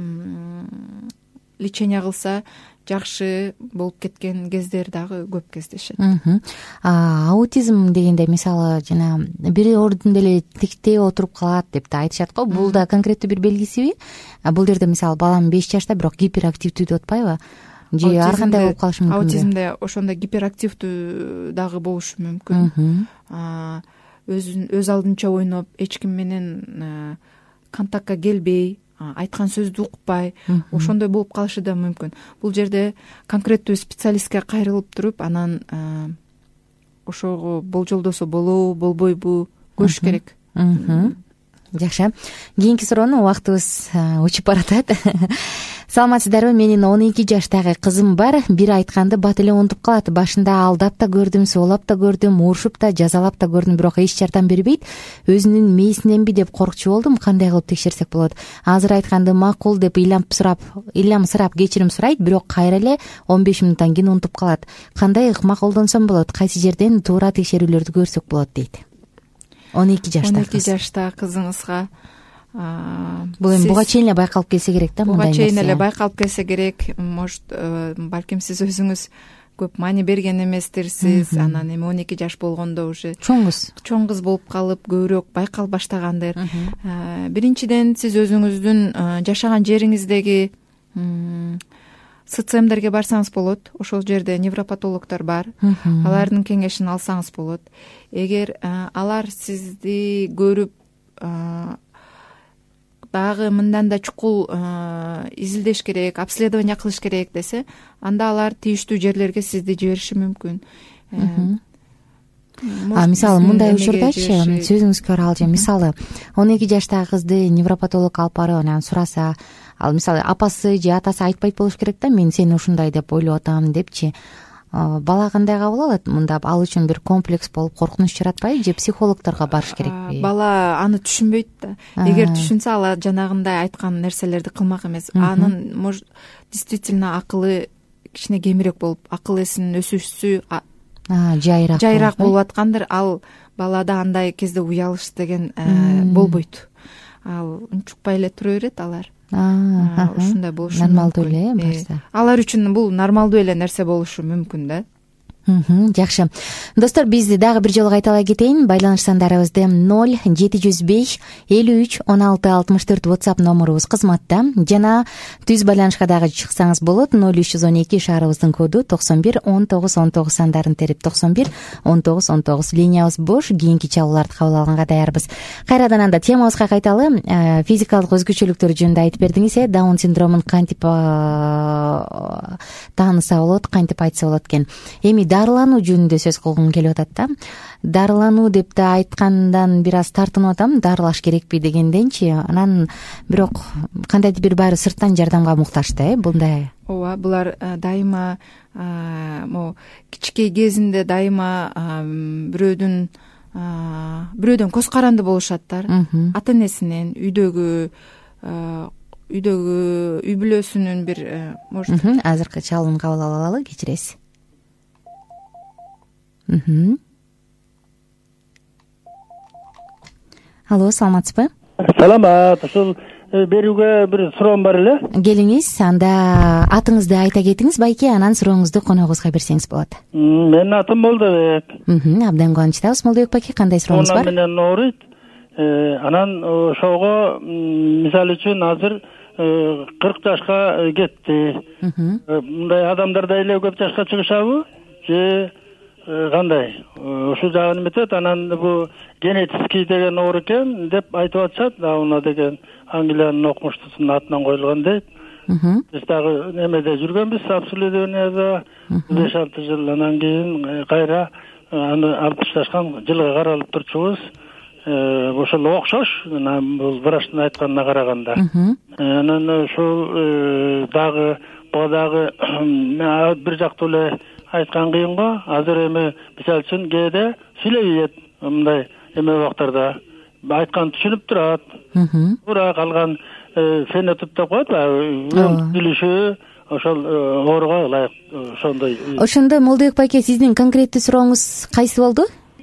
лечение кылса жакшы болуп кеткен кездер дагы көп кездешет. Аутизм дегенде мисалы жана бир ордунда эле тиктей отуруп калат деп да айтышат го. Бул да конкреттүү бир белгисиби? Бул жерде мисалы балам беш жашта, бирок гиперактивдүү деп атпайбы? Же ар кандай болуп калышы мүмкүн? Аутизмде ошондой гиперактивдүү дагы болушу мүмкүн. Өз алдынча ойноп, эч ким менен контактка келбей, айткан сөздү укпай, ошондой болуп калышы да мүмкүн. Бул жерде конкреттүү специалистке кайрылып туруп, анан ошого болжолдосо болобу, болбойбу көрүш керек. Жакшы. Кийинки суроону убактыбыз учуп баратат. Саламатсыздарбы? Менин он эки жаштагы кызым бар. Бир айтканды бат эле унутуп калат. Башында алдап да көрдүм, соолап да көрдүм, урушуп да, жазалап да көрдүм, бирок эч жардам бербейт. Өзүнүн мээсиненби деп коркчу болдум. Кандай кылып текшерсек болот? Азыр айтканды макул деп ыйламсырап, ыйламсырап кечирим сурайт, бирок кайра эле он беш мүнөттөн кийин унутуп калат. Кандай ыкма колдонсом болот? Кайсы жерден туура текшерүүлөрдү көрсөк болот дейт. он эки жашта. он эки жашта кызыңызга бул эми буга чейин эле байкалып келсе керек да, мындай нерсе. Буга чейин эле байкалып келсе керек. Может, балким сиз өзүңүз көп маани берген эместирсиз. Анан эми он эки жаш болгондо уже чоңуз чоң кыз болуп калып көбүрөөк байкала баштагандыр. Биринчиден, сиз өзүңүздүн жашаган жериңиздеги СЦМдерге барсаңыз болот. Ошол жерде невропатологдор бар. Алардын кеңешин алсаңыз болот. Эгер алар сизди көрүп дагы мындан да чукул изилдеш керек, обследование кылыш керек десе, анда алар тийиштүү жерлерге сизди жибериши мүмкүн. А мисалы мындай учурдачы, сөзүңүзгө аралжы, мисалы он эки жаштагы кызды невропатолог алып барып анан сураса, ал мисалы апасы же атасы айтпайт болуш керек да, мен сени ушундай деп ойлоп атам депчи. Бала кандай кабыл алат? Мында ал үчүн бир комплекс болуп коркунуч жаратпайбы же психологдорго барыш керекпи? Бала аны түшүнбөйт да. Эгер түшүнсө, ала жанагындай айткан нерселерди кылмак эмес. Анын может действительно акылы кичине кемирээк болуп, акыл эсинин өсүшү жайыраак жайыраак болуп аткандыр. Ал балада андай кезде уялыш деген болбойт. Ал унчукпай эле тура берет алар. Ушундай болушу нормалдуу эле башта. Алар үчүн бул нормалдуу эле нерсе болушу мүмкүн да. Жакшы. Достор, биз дагы бир жолу кайталай кетейин. Байланыш сандарыбызды ноль жети жүз беш элүү үч он алты алтымыш төрт WhatsApp номурубуз кызматта. Жана түз байланышка дагы чыксаңыз болот. ноль үч жүз он эки шаарыбыздын коду токсон бир он тогуз он тогуз сандарын терип токсон бир он тогуз он тогуз. Линиябыз бош. Кийинки чалууларды кабыл алганга даярбыз. Кайрадан анда темабызга кайталы. Физикалык өзгөчөлүктөр жөнүндө айтып бердиңиз. Э, Даун синдромун кантип тааныса болот, кантип айтса болот экен. Эми дарылануу жөнүндө сөз кылгым келип атат да. Дарылануу деп да айткандан бир аз тартынып атам, дарылаш керекпи дегенденчи. Анан бирок кандайдыр бир баары сырттан жардамга муктаж да, э, мындай. Ооба, булар дайыма могу кичикей кезинде дайыма бирөөдүн бирөөдөн көз каранды болушаттар. Ата энесинен, үйдөгү үйдөгү үй бүлөсүнүн бир может. Азыркы чалууну кабыл алалы, кечиресиз. Алло, саламатсызбы? Саламат. Ушул берүүгө бир суроом бар эле. Келиңиз, анда атыңызды айта кетиңиз байке, анан сурооңузду коногубузга берсеңиз болот. Менин атым Молдобек. Абдан кубанычтабыз. Молдобек байке, кандай сурооңуз бар? Менен ооруйт. Анан ошого мисалы үчүн азыр кырк жашка кетти. Мындай адамдар да эле көп жашка чыгышабы? Же кандай ушул жагын эметет. Анан бул генетический деген оор экен деп айтып атышат. Дауна деген Англиянын окумуштусунун атынан коюлган дейт. Биз дагы немеде жүргөнбүз, обследованияда беш алты жыл. Анан кийин кайра аны алып ташташкан, жылга каралып турчубуз. Ошол окшош, бул врачтын айтканына караганда. Анан ушул дагы буга дагы бир жактуу эле айткан кыйын го. Азыр эми мисалы үчүн кээде сүйлөйт, мындай эме убактарда айткан түшүнүп турат. Бирок калган фенотип деп коет, билиши ошол ооруга ылайык ошондой. Ошондо Молдобек байке, сиздин конкреттүү сурооңуз кайсы болду?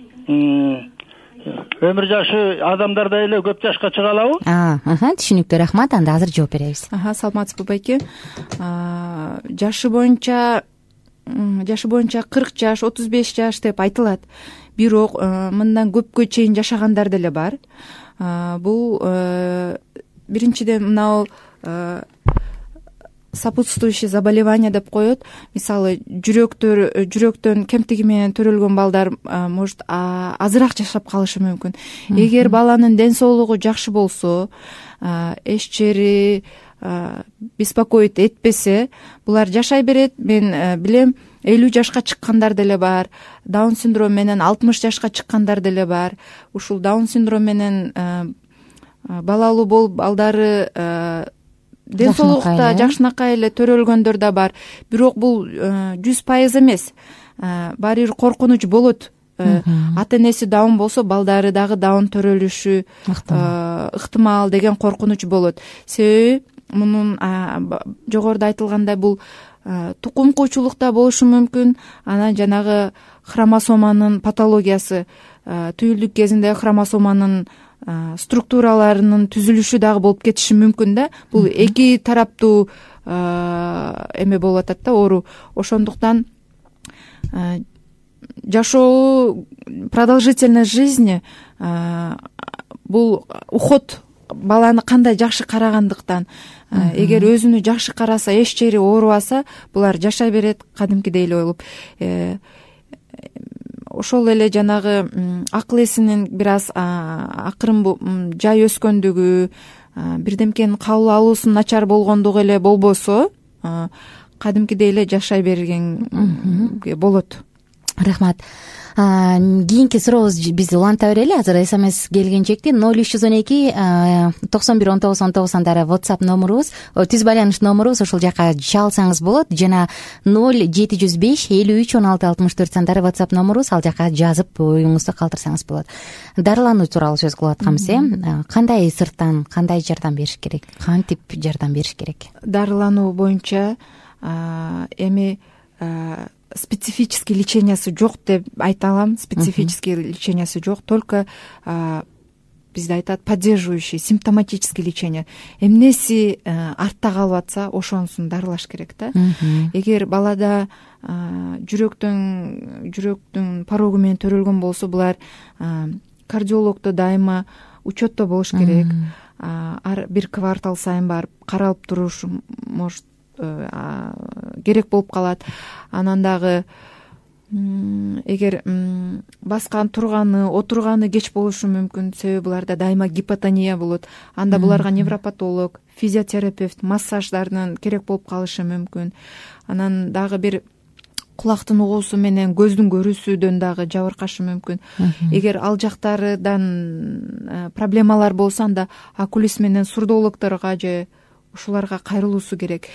Өмүр жашы адамдарда эле көп жашка чыга алабы? Түшүнүктүү, рахмат. Анда азыр жооп беребиз. Саламатсызбы байке? Жашы боюнча жашы боюнча кырк жаш, отуз беш жаш деп айтылат. Бирок мындан көпкө чейин жашагандар деле бар. Бул биринчиден мынау сопутствующий заболевание деп коет. Мисалы, жүрөктөр жүрөктөн кемтиги менен төрөлгөн балдар может азыраак жашап калышы мүмкүн. Эгер баланын ден соолугу жакшы болсо, эч жери беспокоить этпесе, булар жашай берет. Мен билем, элүү жашка чыккандар деле бар. Даун синдром менен алтымыш жашка чыккандар деле бар. Ушул даун синдром менен балалуу болуп балдары ден соолукта жакшынакай эле төрөлгөндөр да бар. Бирок бул жүз пайыз эмес. Баары бир коркунуч болот. Ата энеси даун болсо, балдары дагы даун төрөлүшү ыктымал деген коркунуч болот. Себеби мунун жогоруда айтылгандай бул тукум куучулукта болушу мүмкүн. Анан жанагы хромосоманын патологиясы, түйүлдүк кезинде хромосоманын структураларынын түзүлүшү дагы болуп кетиши мүмкүн да. Бул эки тараптуу эме болуп атат да, оору. Ошондуктан жашоо, продолжительность жизни бул уход баланы кандай жакшы карагандыктан. Эгер өзүнү жакшы караса, эч жери оорубаса, булар жашай берет кадимкидей эле болуп. Ошол эле жанагы акыл эсинин бир аз акырын жай өскөндүгү, бирдемкенин кабыл алуусунун начар болгондугу эле болбосо, кадимкидей эле жашай берген болот. Рахмат. Кийинки сурообуз биз уланта берели. Азыр смс келген чекти ноль үч жүз он эки токсон бир он тогуз он тогуз сандары WhatsApp номурубуз, түз байланыш номурубуз. Ошол жака чалсаңыз болот. Жана ноль жети жүз беш элүү үч он алты алтымыш төрт сандары WhatsApp номурубуз. Ал жака жазып оюңузду калтырсаңыз болот. Дарылануу тууралуу сөз кылып атканбыз, э? Кандай сырттан кандай жардам бериш керек? Кантип жардам бериш керек? Дарылануу боюнча эми специфический лечениясы жок деп айта алам. Специфический лечениясы жок, только бизде айтат поддерживающий, симптоматический лечение. Эмнеси артта калып атса, ошонусун дарылаш керек да. Эгер балада жүрөктөн жүрөктүн порогу менен төрөлгөн болсо, булар кардиологдо дайыма учетто болуш керек. Ар бир квартал сайын барып каралып туруш может керек болуп калат. Анан дагы эгер баскан, турганы, отурганы кеч болушу мүмкүн. Себеби буларда дайыма гипотония болот. Анда буларга невропатолог, физиотерапевт, массаждардын керек болуп калышы мүмкүн. Анан дагы бир кулактын угуусу менен көздүн көрүүсүдөн дагы жабыркашы мүмкүн. Эгер ал жактардан проблемалар болсо, анда окулист менен сурдологторго же ушуларга кайрылуусу керек.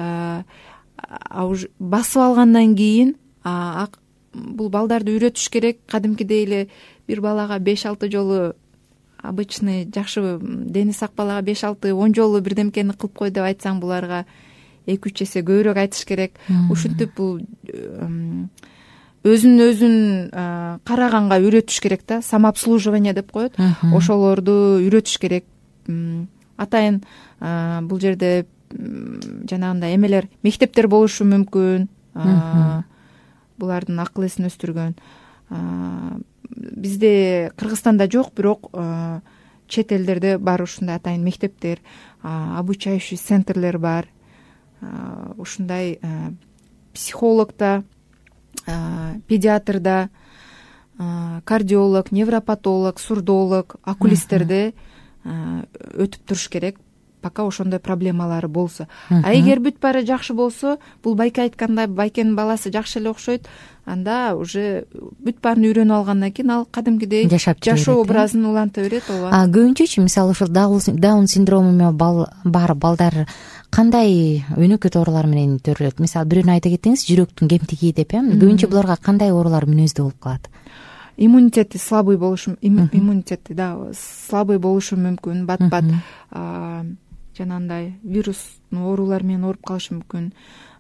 Басып алгандан кийин бул балдарды үйрөтүш керек. Кадимкидей эле бир балага беш алты жолу, обычный жакшы дени сак балага беш алты он жолу бирдемкени кылып кой деп айтсаң, буларга эки үч эсе көбүрөөк айтыш керек. Ушинтип бул өзүн өзүн караганга үйрөтүш керек да. Самообслуживание деп коет. Ошолорду үйрөтүш керек. Атайын бул жерде жанагындай эмелер, мектептер болушу мүмкүн. Булардын акыл эсин өстүргөн. Бизде Кыргызстанда жок, бирок чет элдерде бар ушундай атайын мектептер, обучающий центрлер бар. Ушундай психолог да, педиатрда кардиолог, невропатолог, сурдолог, окулисттерде өтүп туруш керек, пока ошондой проблемалары болсо. А эгер бүт баары жакшы болсо, бул байке айткандай, байкенин баласы жакшы эле окшойт, анда уже бүт баарын үйрөнүп алгандан кийин ал кадимкидей жашоо образын уланта берет. ооба. А көбүнчөчү мисалы ушул даун синдрому бар балдар кандай өнөкөт оорулар менен төрөлөт? Мисалы бирөөнү айта кетсеңиз, жүрөктүн кемтиги деп, э көбүнчө буларга кандай оорулар мүнөздүү болуп калат? Иммунитети слабый болушу, иммунитети да слабый болушу мүмкүн, бат-бат жанагындай вирустун оорулар менен ооруп калышы мүмкүн.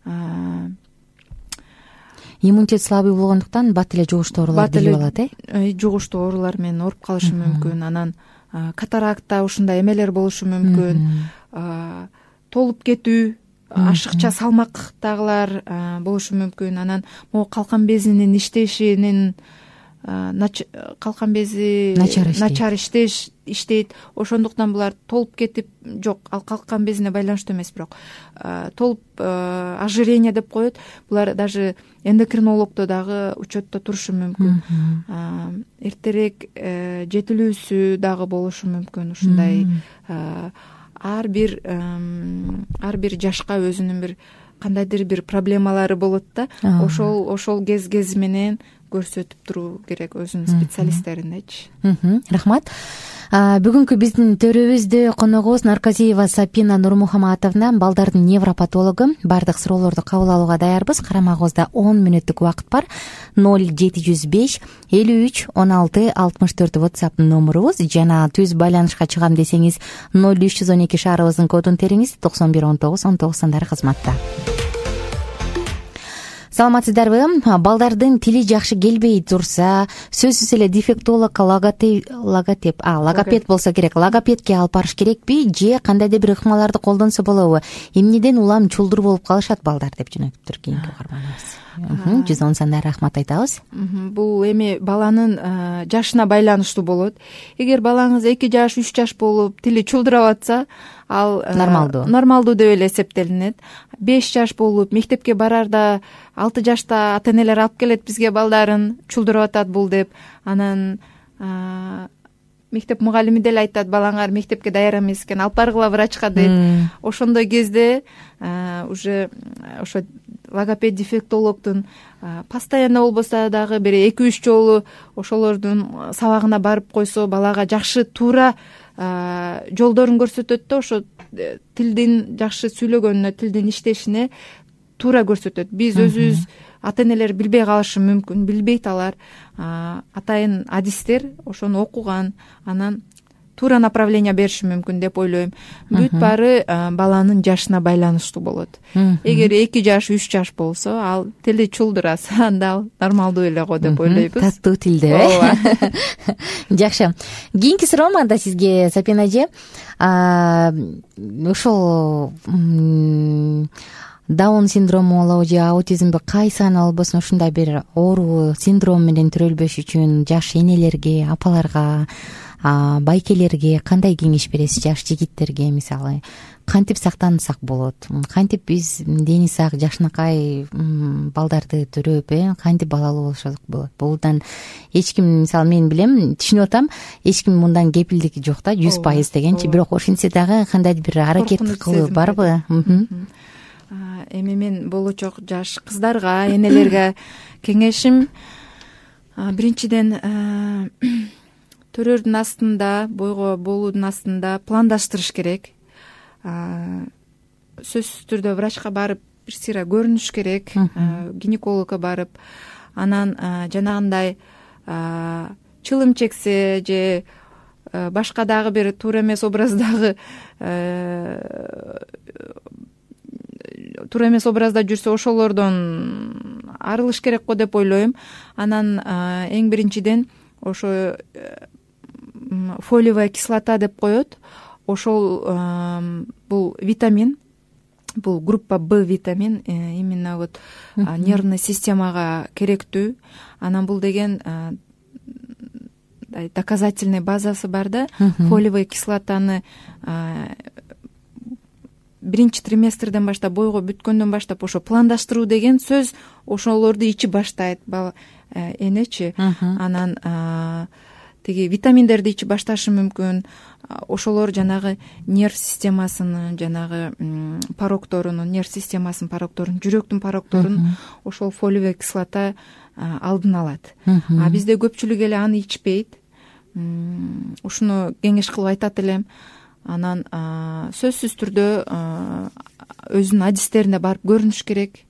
Иммунитет слабый болгондуктан бат эле жугуштуу оорулар келип алат, э? Жугуштуу оорулар менен ооруп калышы мүмкүн. Анан катаракта ушундай эмелер болушу мүмкүн. Толуп кетүү, ашыкча салмактагылар болушу мүмкүн. Анан могу калкан безинин иштешинин калкан бези начар иштеш иштейт. Ошондуктан булар толуп кетип, жок, ал калкан безине байланыштуу эмес, бирок толуп ожирение деп коет. Булар даже эндокринологдо дагы учетто турушу мүмкүн. Эртерээк жетилүүсү дагы болушу мүмкүн. Ушундай ар бир ар бир жашка өзүнүн бир кандайдыр бир проблемалары болот да. Ошол ошол кез кез менен көрсөтүп туруу керек өзүнүн специалисттериндечи. Рахмат. Бүгүнкү биздин төрөбүздө коногубуз Нарказиева Сапина Нурмухаматовна, балдардын невропатологу. Бардык суроолорду кабыл алууга даярбыз. Карамагыбызда он мүнөттүк убакыт бар. ноль жети жүз беш элүү үч он алты алтымыш төрт WhatsApp номурубуз. Жана түз байланышка чыгам десеңиз ноль үч жүз он эки шаарыбыздын кодун териңиз. токсон бир он тогуз он тогуз сандары кызматта. Саламатсыздарбы? Балдардын тили жакшы келбей турса, сөзсүз эле дефектолог, логотеп, логотеп, а, логопед болсо керек. Логопедке алып барыш керекпи? Же кандайдыр бир ыкмаларды колдонсо болобу? Эмнеден улам чулдур болуп калышат балдар деп жөнөттүр кийинки угарманыбыз. жүз он санда рахмат айтабыз. Бул эми баланын жашына байланыштуу болот. Эгер балаңыз эки жаш, үч жаш болуп тили чулдурап атса, ал нормалдуу нормалдуу деп эле эсептелинет. беш жаш болуп мектепке барарда, алты жашта ата-энелер алып келет бизге балдарын, чулдурап атат бул деп. Анан мектеп мугалими деле айтат, балаңар мектепке даяр эмес экен, алып баргыла врачка дейт. Ошондой кезде уже ошо логопед, дефектологдун постоянно болбосо дагы бир эки үч жолу ошолордун сабагына барып койсо, балага жакшы туура жолдорун көрсөтөт да, ошо тилдин жакшы сүйлөгөнүнө, тилдин иштешине туура көрсөтөт. Биз өзүбүз ата-энелер билбей калышы мүмкүн, билбейт алар. Атайын адистер ошону окуган, анан туура направление бериши мүмкүн деп ойлойм. Бүт баары баланын жашына байланыштуу болот. Эгер эки жаш, үч жаш болсо, ал тили чулдураса, анда ал нормалдуу эле го деп ойлойбуз. Таттуу тилде, э? Жакшы. Кийинки суроом анда сизге, Сапина эже. Ошол даун синдрому болобу же аутизмби кайсы гана болбосун ушундай бир оору синдром менен төрөлбөш үчүн жаш энелерге, апаларга, байкелерге кандай кеңеш бересиз? Жаш жигиттерге мисалы кантип сактансак болот? Кантип биз дени сак, жакшынакай балдарды төрөп, э, кантип балалуу болушок болот? Булдан эч ким, мисалы мен билем, түшүнүп атам, эч ким мындан кепилдик жок да, жүз пайыз дегенчи, бирок ошентсе дагы кандайдыр бир аракет кылуу барбы? Эми мен болочок жаш кыздарга, энелерге кеңешим биринчиден төрөрдүн астында, бойго болуудун астында пландаштырыш керек. Сөзсүз түрдө врачка барып, бир сыйра көрүнүш керек, гинекологко барып. Анан жанагындай чылым чексе же башка дагы бир туура эмес образдагы туура эмес образда жүрсө, ошолордон арылыш керек го деп ойлойм. Анан эң биринчиден ошо фолиевая кислота деп коет. Ошол бул витамин, бул группа Б витамин, именно вот нервный системага керектүү. Анан бул деген доказательный базасы бар да, фолиевая кислотаны биринчи триместрден баштап, бойго бүткөндөн баштап ошо пландаштыруу деген сөз ошолорду ичи баштайт энечи. Анан тиги витаминдерди ичи башташы мүмкүн. Ошолор жанагы нерв системасынын, жанагы порокторунун, нерв системасынын порокторун, жүрөктүн порокторун ошол фолиевый кислота алдын алат. А бизде көпчүлүк эле аны ичпейт. Ушуну кеңеш кылып айтат элем. Анан сөзсүз түрдө өзүнүн адистерине барып көрүнүш керек.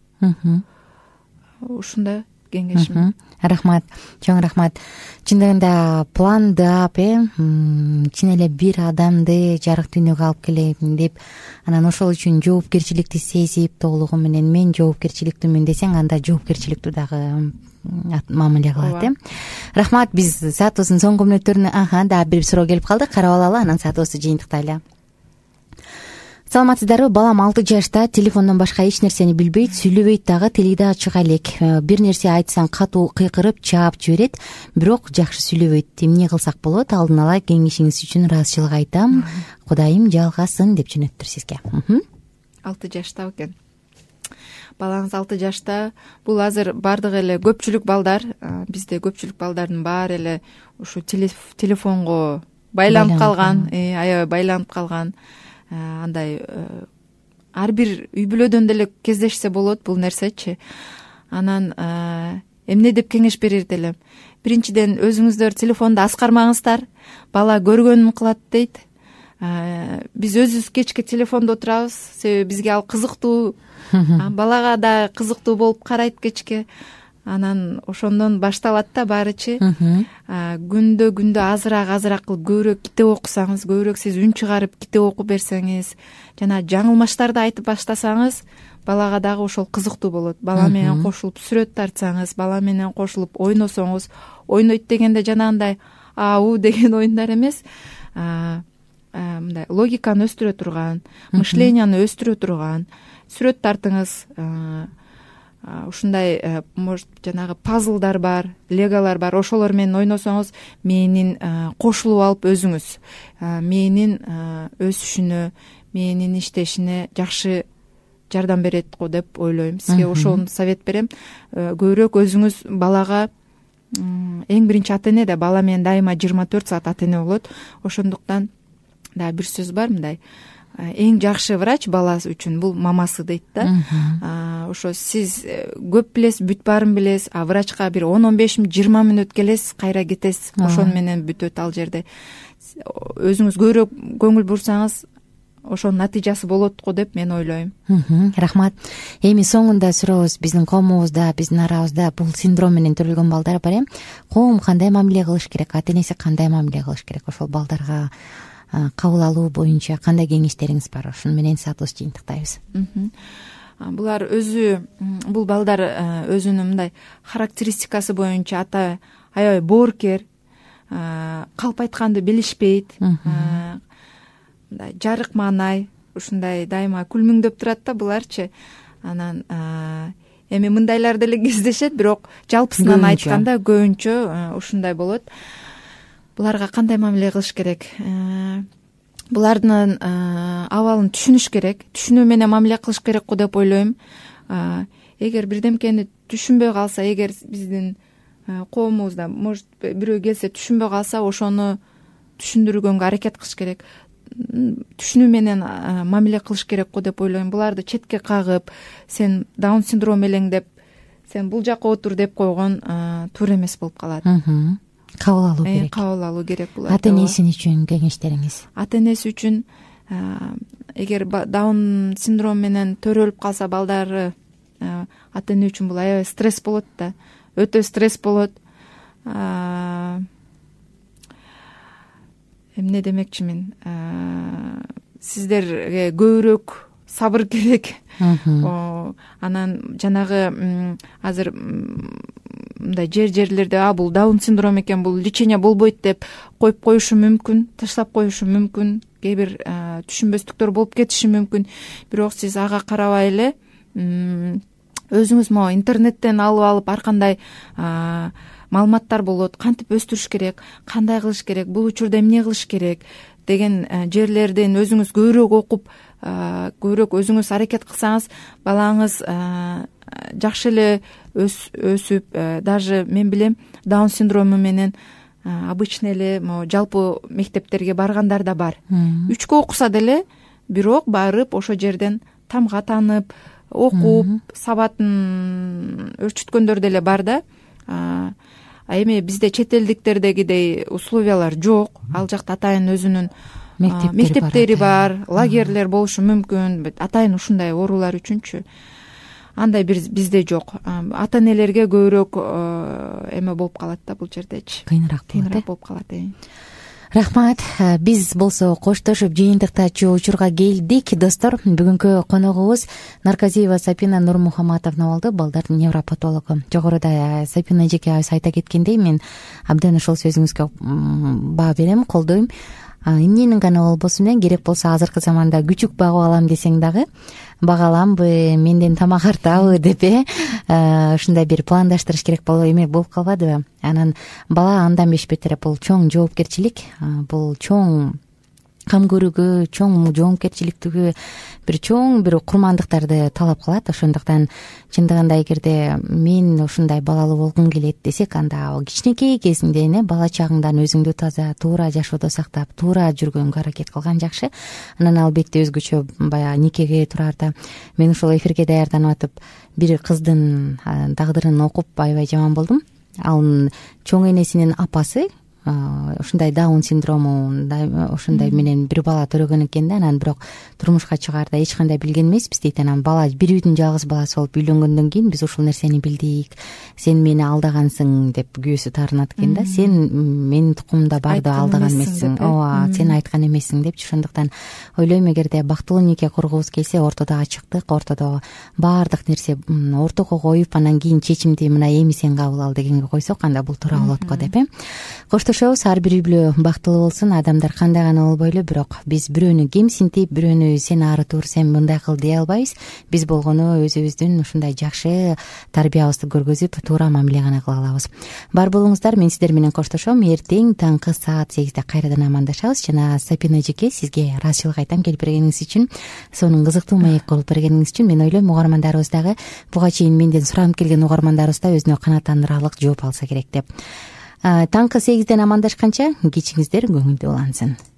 Ушундай кеңешим. Рахмат, чоң рахмат. Чындыгында пландап, э, чын эле бир адамды жарык дүйнөгө алып келем деп, анан ошол үчүн жоопкерчиликти сезип, толугу менен мен жоопкерчиликтүүмүн десең, анда жоопкерчиликтүү дагы мамиле кылат, э. Рахмат, биз саатыбыздын соңку мүнөттөрүнө аха дагы бир суроо келип калды, карап алалы, анан саатыбызды жыйынтыктайлы. Саламатсыздарбы? Балам алты жашта, телефондон башка эч нерсени билбейт, сүйлөбөйт дагы, тили да чыга элек. Бир нерсе айтсаң катуу кыйкырып, чаап жиберет, бирок жакшы сүйлөбөйт. Эмне кылсак болот? Алдын ала кеңешиңиз үчүн ыраазычылык айтам. Кудайым жалгасын деп жөнөттүр сизге. алты жашта экен. Балаңыз алты жашта. Бул азыр бардык эле көпчүлүк балдар, бизде көпчүлүк балдардын баары эле ушу телефонго байланып калган, аябай байланып калган. Андай ар бир үй бүлөдөн деле кездешсе болот бул нерсечи. Анан эмне деп кеңеш берер элем? Биринчиден, өзүңүздөр телефонду аскармаңыздар. Бала көргөнүн кылат дейт. Биз өзүбүз кечке телефондо отурабыз, себеби бизге ал кызыктуу. Балага да кызыктуу болуп карайт кечке. Анан ошондон башталат да баарычы. Күндө күндө азыраак азыраак кылып көбүрөөк китеп окусаңыз, көбүрөөк сиз үн чыгарып китеп окуп берсеңиз, жана жаңылмаштарды айтып баштасаңыз, балага дагы ошол кызыктуу болот. Бала менен кошулуп сүрөт тартсаңыз, бала менен кошулуп ойносоңуз, ойнойт дегенде жанагындай ау деген оюндар эмес, мындай логиканы өстүрө турган, мышленияны өстүрө турган сүрөт тартыңыз. Ушундай может жанагы пазлдар бар, леголар бар, ошолор менен ойносоңуз, мээнин кошулуп алып өзүңүз мээнин өсүшүнө, мээнин иштешине жакшы жардам берет го деп ойлойм. Сизге ошону совет берем. Көбүрөөк өзүңүз балага, эң биринчи ата эне да бала менен дайыма жыйырма төрт саат ата эне болот. Ошондуктан да бир сөз бар, мындай, эң жакшы врач баласы үчүн бул мамасы дейт да. Ошо сиз көп билесиз, бүт баарын билесиз, а врачка бир он он беш жыйырма мүнөт келесиз, кайра кетесиз. Ошону менен бүтөт ал жерде. Өзүңүз көбүрөөк көңүл бурсаңыз, ошонун натыйжасы болот го деп мен ойлойм. Рахмат. Эми соңунда сурообуз, биздин коомубузда, биздин арабызда бул синдром менен төрөлгөн балдар бар, э. Коом кандай мамиле кылыш керек, ата энеси кандай мамиле кылыш керек, ошол балдарга кабыл алуу боюнча кандай кеңештериңиз бар? Ошону менен саатыбызды жыйынтыктайбыз. Булар өзү, бул балдар өзүнүн мындай характеристикасы боюнча ата аябай боорукер, калп айтканды билишпейт, мындай жарык маанай, ушундай дайыма күлмүңдөп турат да буларчы. Анан эми мындайлар деле кездешет, бирок жалпысынан айтканда көбүнчө ушундай болот. Буларга кандай мамиле кылыш керек? Булардын абалын түшүнүш керек, түшүнүү менен мамиле кылыш керек го деп ойлойм. Эгер бирдемкени түшүнбөй калса, эгер биздин коомубузда может бирөө келсе түшүнбөй калса, ошону түшүндүргөнгө аракет кылыш керек. Түшүнүү менен мамиле кылыш керек го деп ойлойм. Буларды четке кагып, сен даун синдром элең деп, сен бул жакка отур деп койгон туура эмес болуп калат. Кабыл алуу керек. Кабыл алуу керек буларды. Ата энеси үчүн кеңештериңиз? Ата энеси үчүн, эгер даун синдром менен төрөлүп калса балдары, ата эне үчүн бул аябай стресс болот да. Өтө стресс болот. Эмне демекчимин? Сиздерге көбүрөөк сабыр керек. Анан жанагы азыр мындай жер жерлерде а бул даун синдром экен, бул лечение болбойт деп коюп коюшу мүмкүн, таштап коюшу мүмкүн, кээ бир түшүнбөстүктөр болуп кетиши мүмкүн. Бирок сиз ага карабай эле өзүңүз мо интернеттен алып алып ар кандай маалыматтар болот, кантип өстүрүш керек, кандай кылыш керек, бул учурда эмне кылыш керек деген жерлерден өзүңүз көбүрөөк окуп көбүрөөк өзүңүз аракет кылсаңыз балаңыз жакшы эле өсүп, даже мен билем даун синдрому менен обычный эле могу жалпы мектептерге баргандар да бар. Үчкө окуса деле бирок барып ошол жерден тамга танып, окуп, сабатын өөрчүткөндөр деле бар да. А эми бизде чет элдиктердегидей условиялар жок. Ал жакта атайын өзүнүн мектептери бар, лагерлер болушу мүмкүн. Атайын ушундай оорулар үчүнчү. Андай бизде жок. Ата энелерге көбүрөөк эме болуп калат да бул жердечи. Кыйыныраак кыйыныраак болуп калат. Рахмат. Биз болсо коштошуп жыйынтыктачу учурга келдик. Достор, бүгүнкү коногубуз Нарказиева Сапина Нурмухаматовна болду, балдардын невропатологу. Жогоруда Сапина эжеке айыбыз айта кеткендей, мен абдан ошол сөзүңүзгө баа берем, колдойм. Эмненин гана болбосун эле, керек болсо азыркы заманда күчүк багып алам десең дагы бага аламбы, менден тамак артабы деп э ушундай бир пландаштырыш керек эме болуп калбадыбы? Анан бала андан бешпетире бул чоң жоопкерчилик, бул чоң кам көрүүгө, чоң жоопкерчиликтүү бир чоң бир курмандыктарды талап кылат. Ошондуктан чындыгында эгерде мен ушундай балалуу болгум келет десек, анда кичинекей кезинден э бала чагыңдан өзүңдү таза, туура жашоодо сактап, туура жүргөнгө аракет кылган жакшы. Анан албетте өзгөчө баягы никеге турарда мен ушул эфирге даярданып атып бир кыздын тагдырын окуп аябай жаман болдум. Ал чоң энесинин апасы ушундай даун синдрому ошондой менен бир бала төрөгөн экен да. Анан бирок турмушка чыгаарда эч кандай билген эмеспиз дейт. Анан бала бир үйдүн жалгыз баласы болуп үйлөнгөндөн кийин биз ушул нерсени билдик, сен мени алдагансың деп күйөөсү таарынат экен да. Сен менин тукумумда барды алдаган эмессиң, ооба, сен айткан эмессиң депчи. Ошондуктан ойлойм, эгерде бактылуу нике кургубуз келсе, ортодо ачыктык, ортодо баардык нерсе ортого коюп, анан кийин чечимди мына эми сен кабыл ал дегенге койсок, анда бул туура болот го деп э. Коштошобуз. Ар бир үй бүлө бактылуу болсун. Адамдар кандай гана болбойлу, бирок биз бирөөнү кемсинтип, бирөөнү сен ары тур, сен мындай кыл дей албайбыз. Биз болгону өзүбүздүн ушундай жакшы тарбиябызды көргөзүп, туура мамиле гана кыла алабыз. Бар болуңуздар, мен сиздер менен коштошом. Эртең таңкы саат сегизде кайрадан амандашабыз. Жана Сапина эжеке, сизге ыраазычылык айтам келип бергениңиз үчүн, сонун кызыктуу маек болуп бергениңиз үчүн. Мен ойлойм, угармандарыбыз дагы буга чейин менден суранып келген угармандарыбыз да өзүнө канааттандырарлык жооп алса керек деп. Таңкы сегизден амандашканча кечиңиздер көңүлдүү улансын.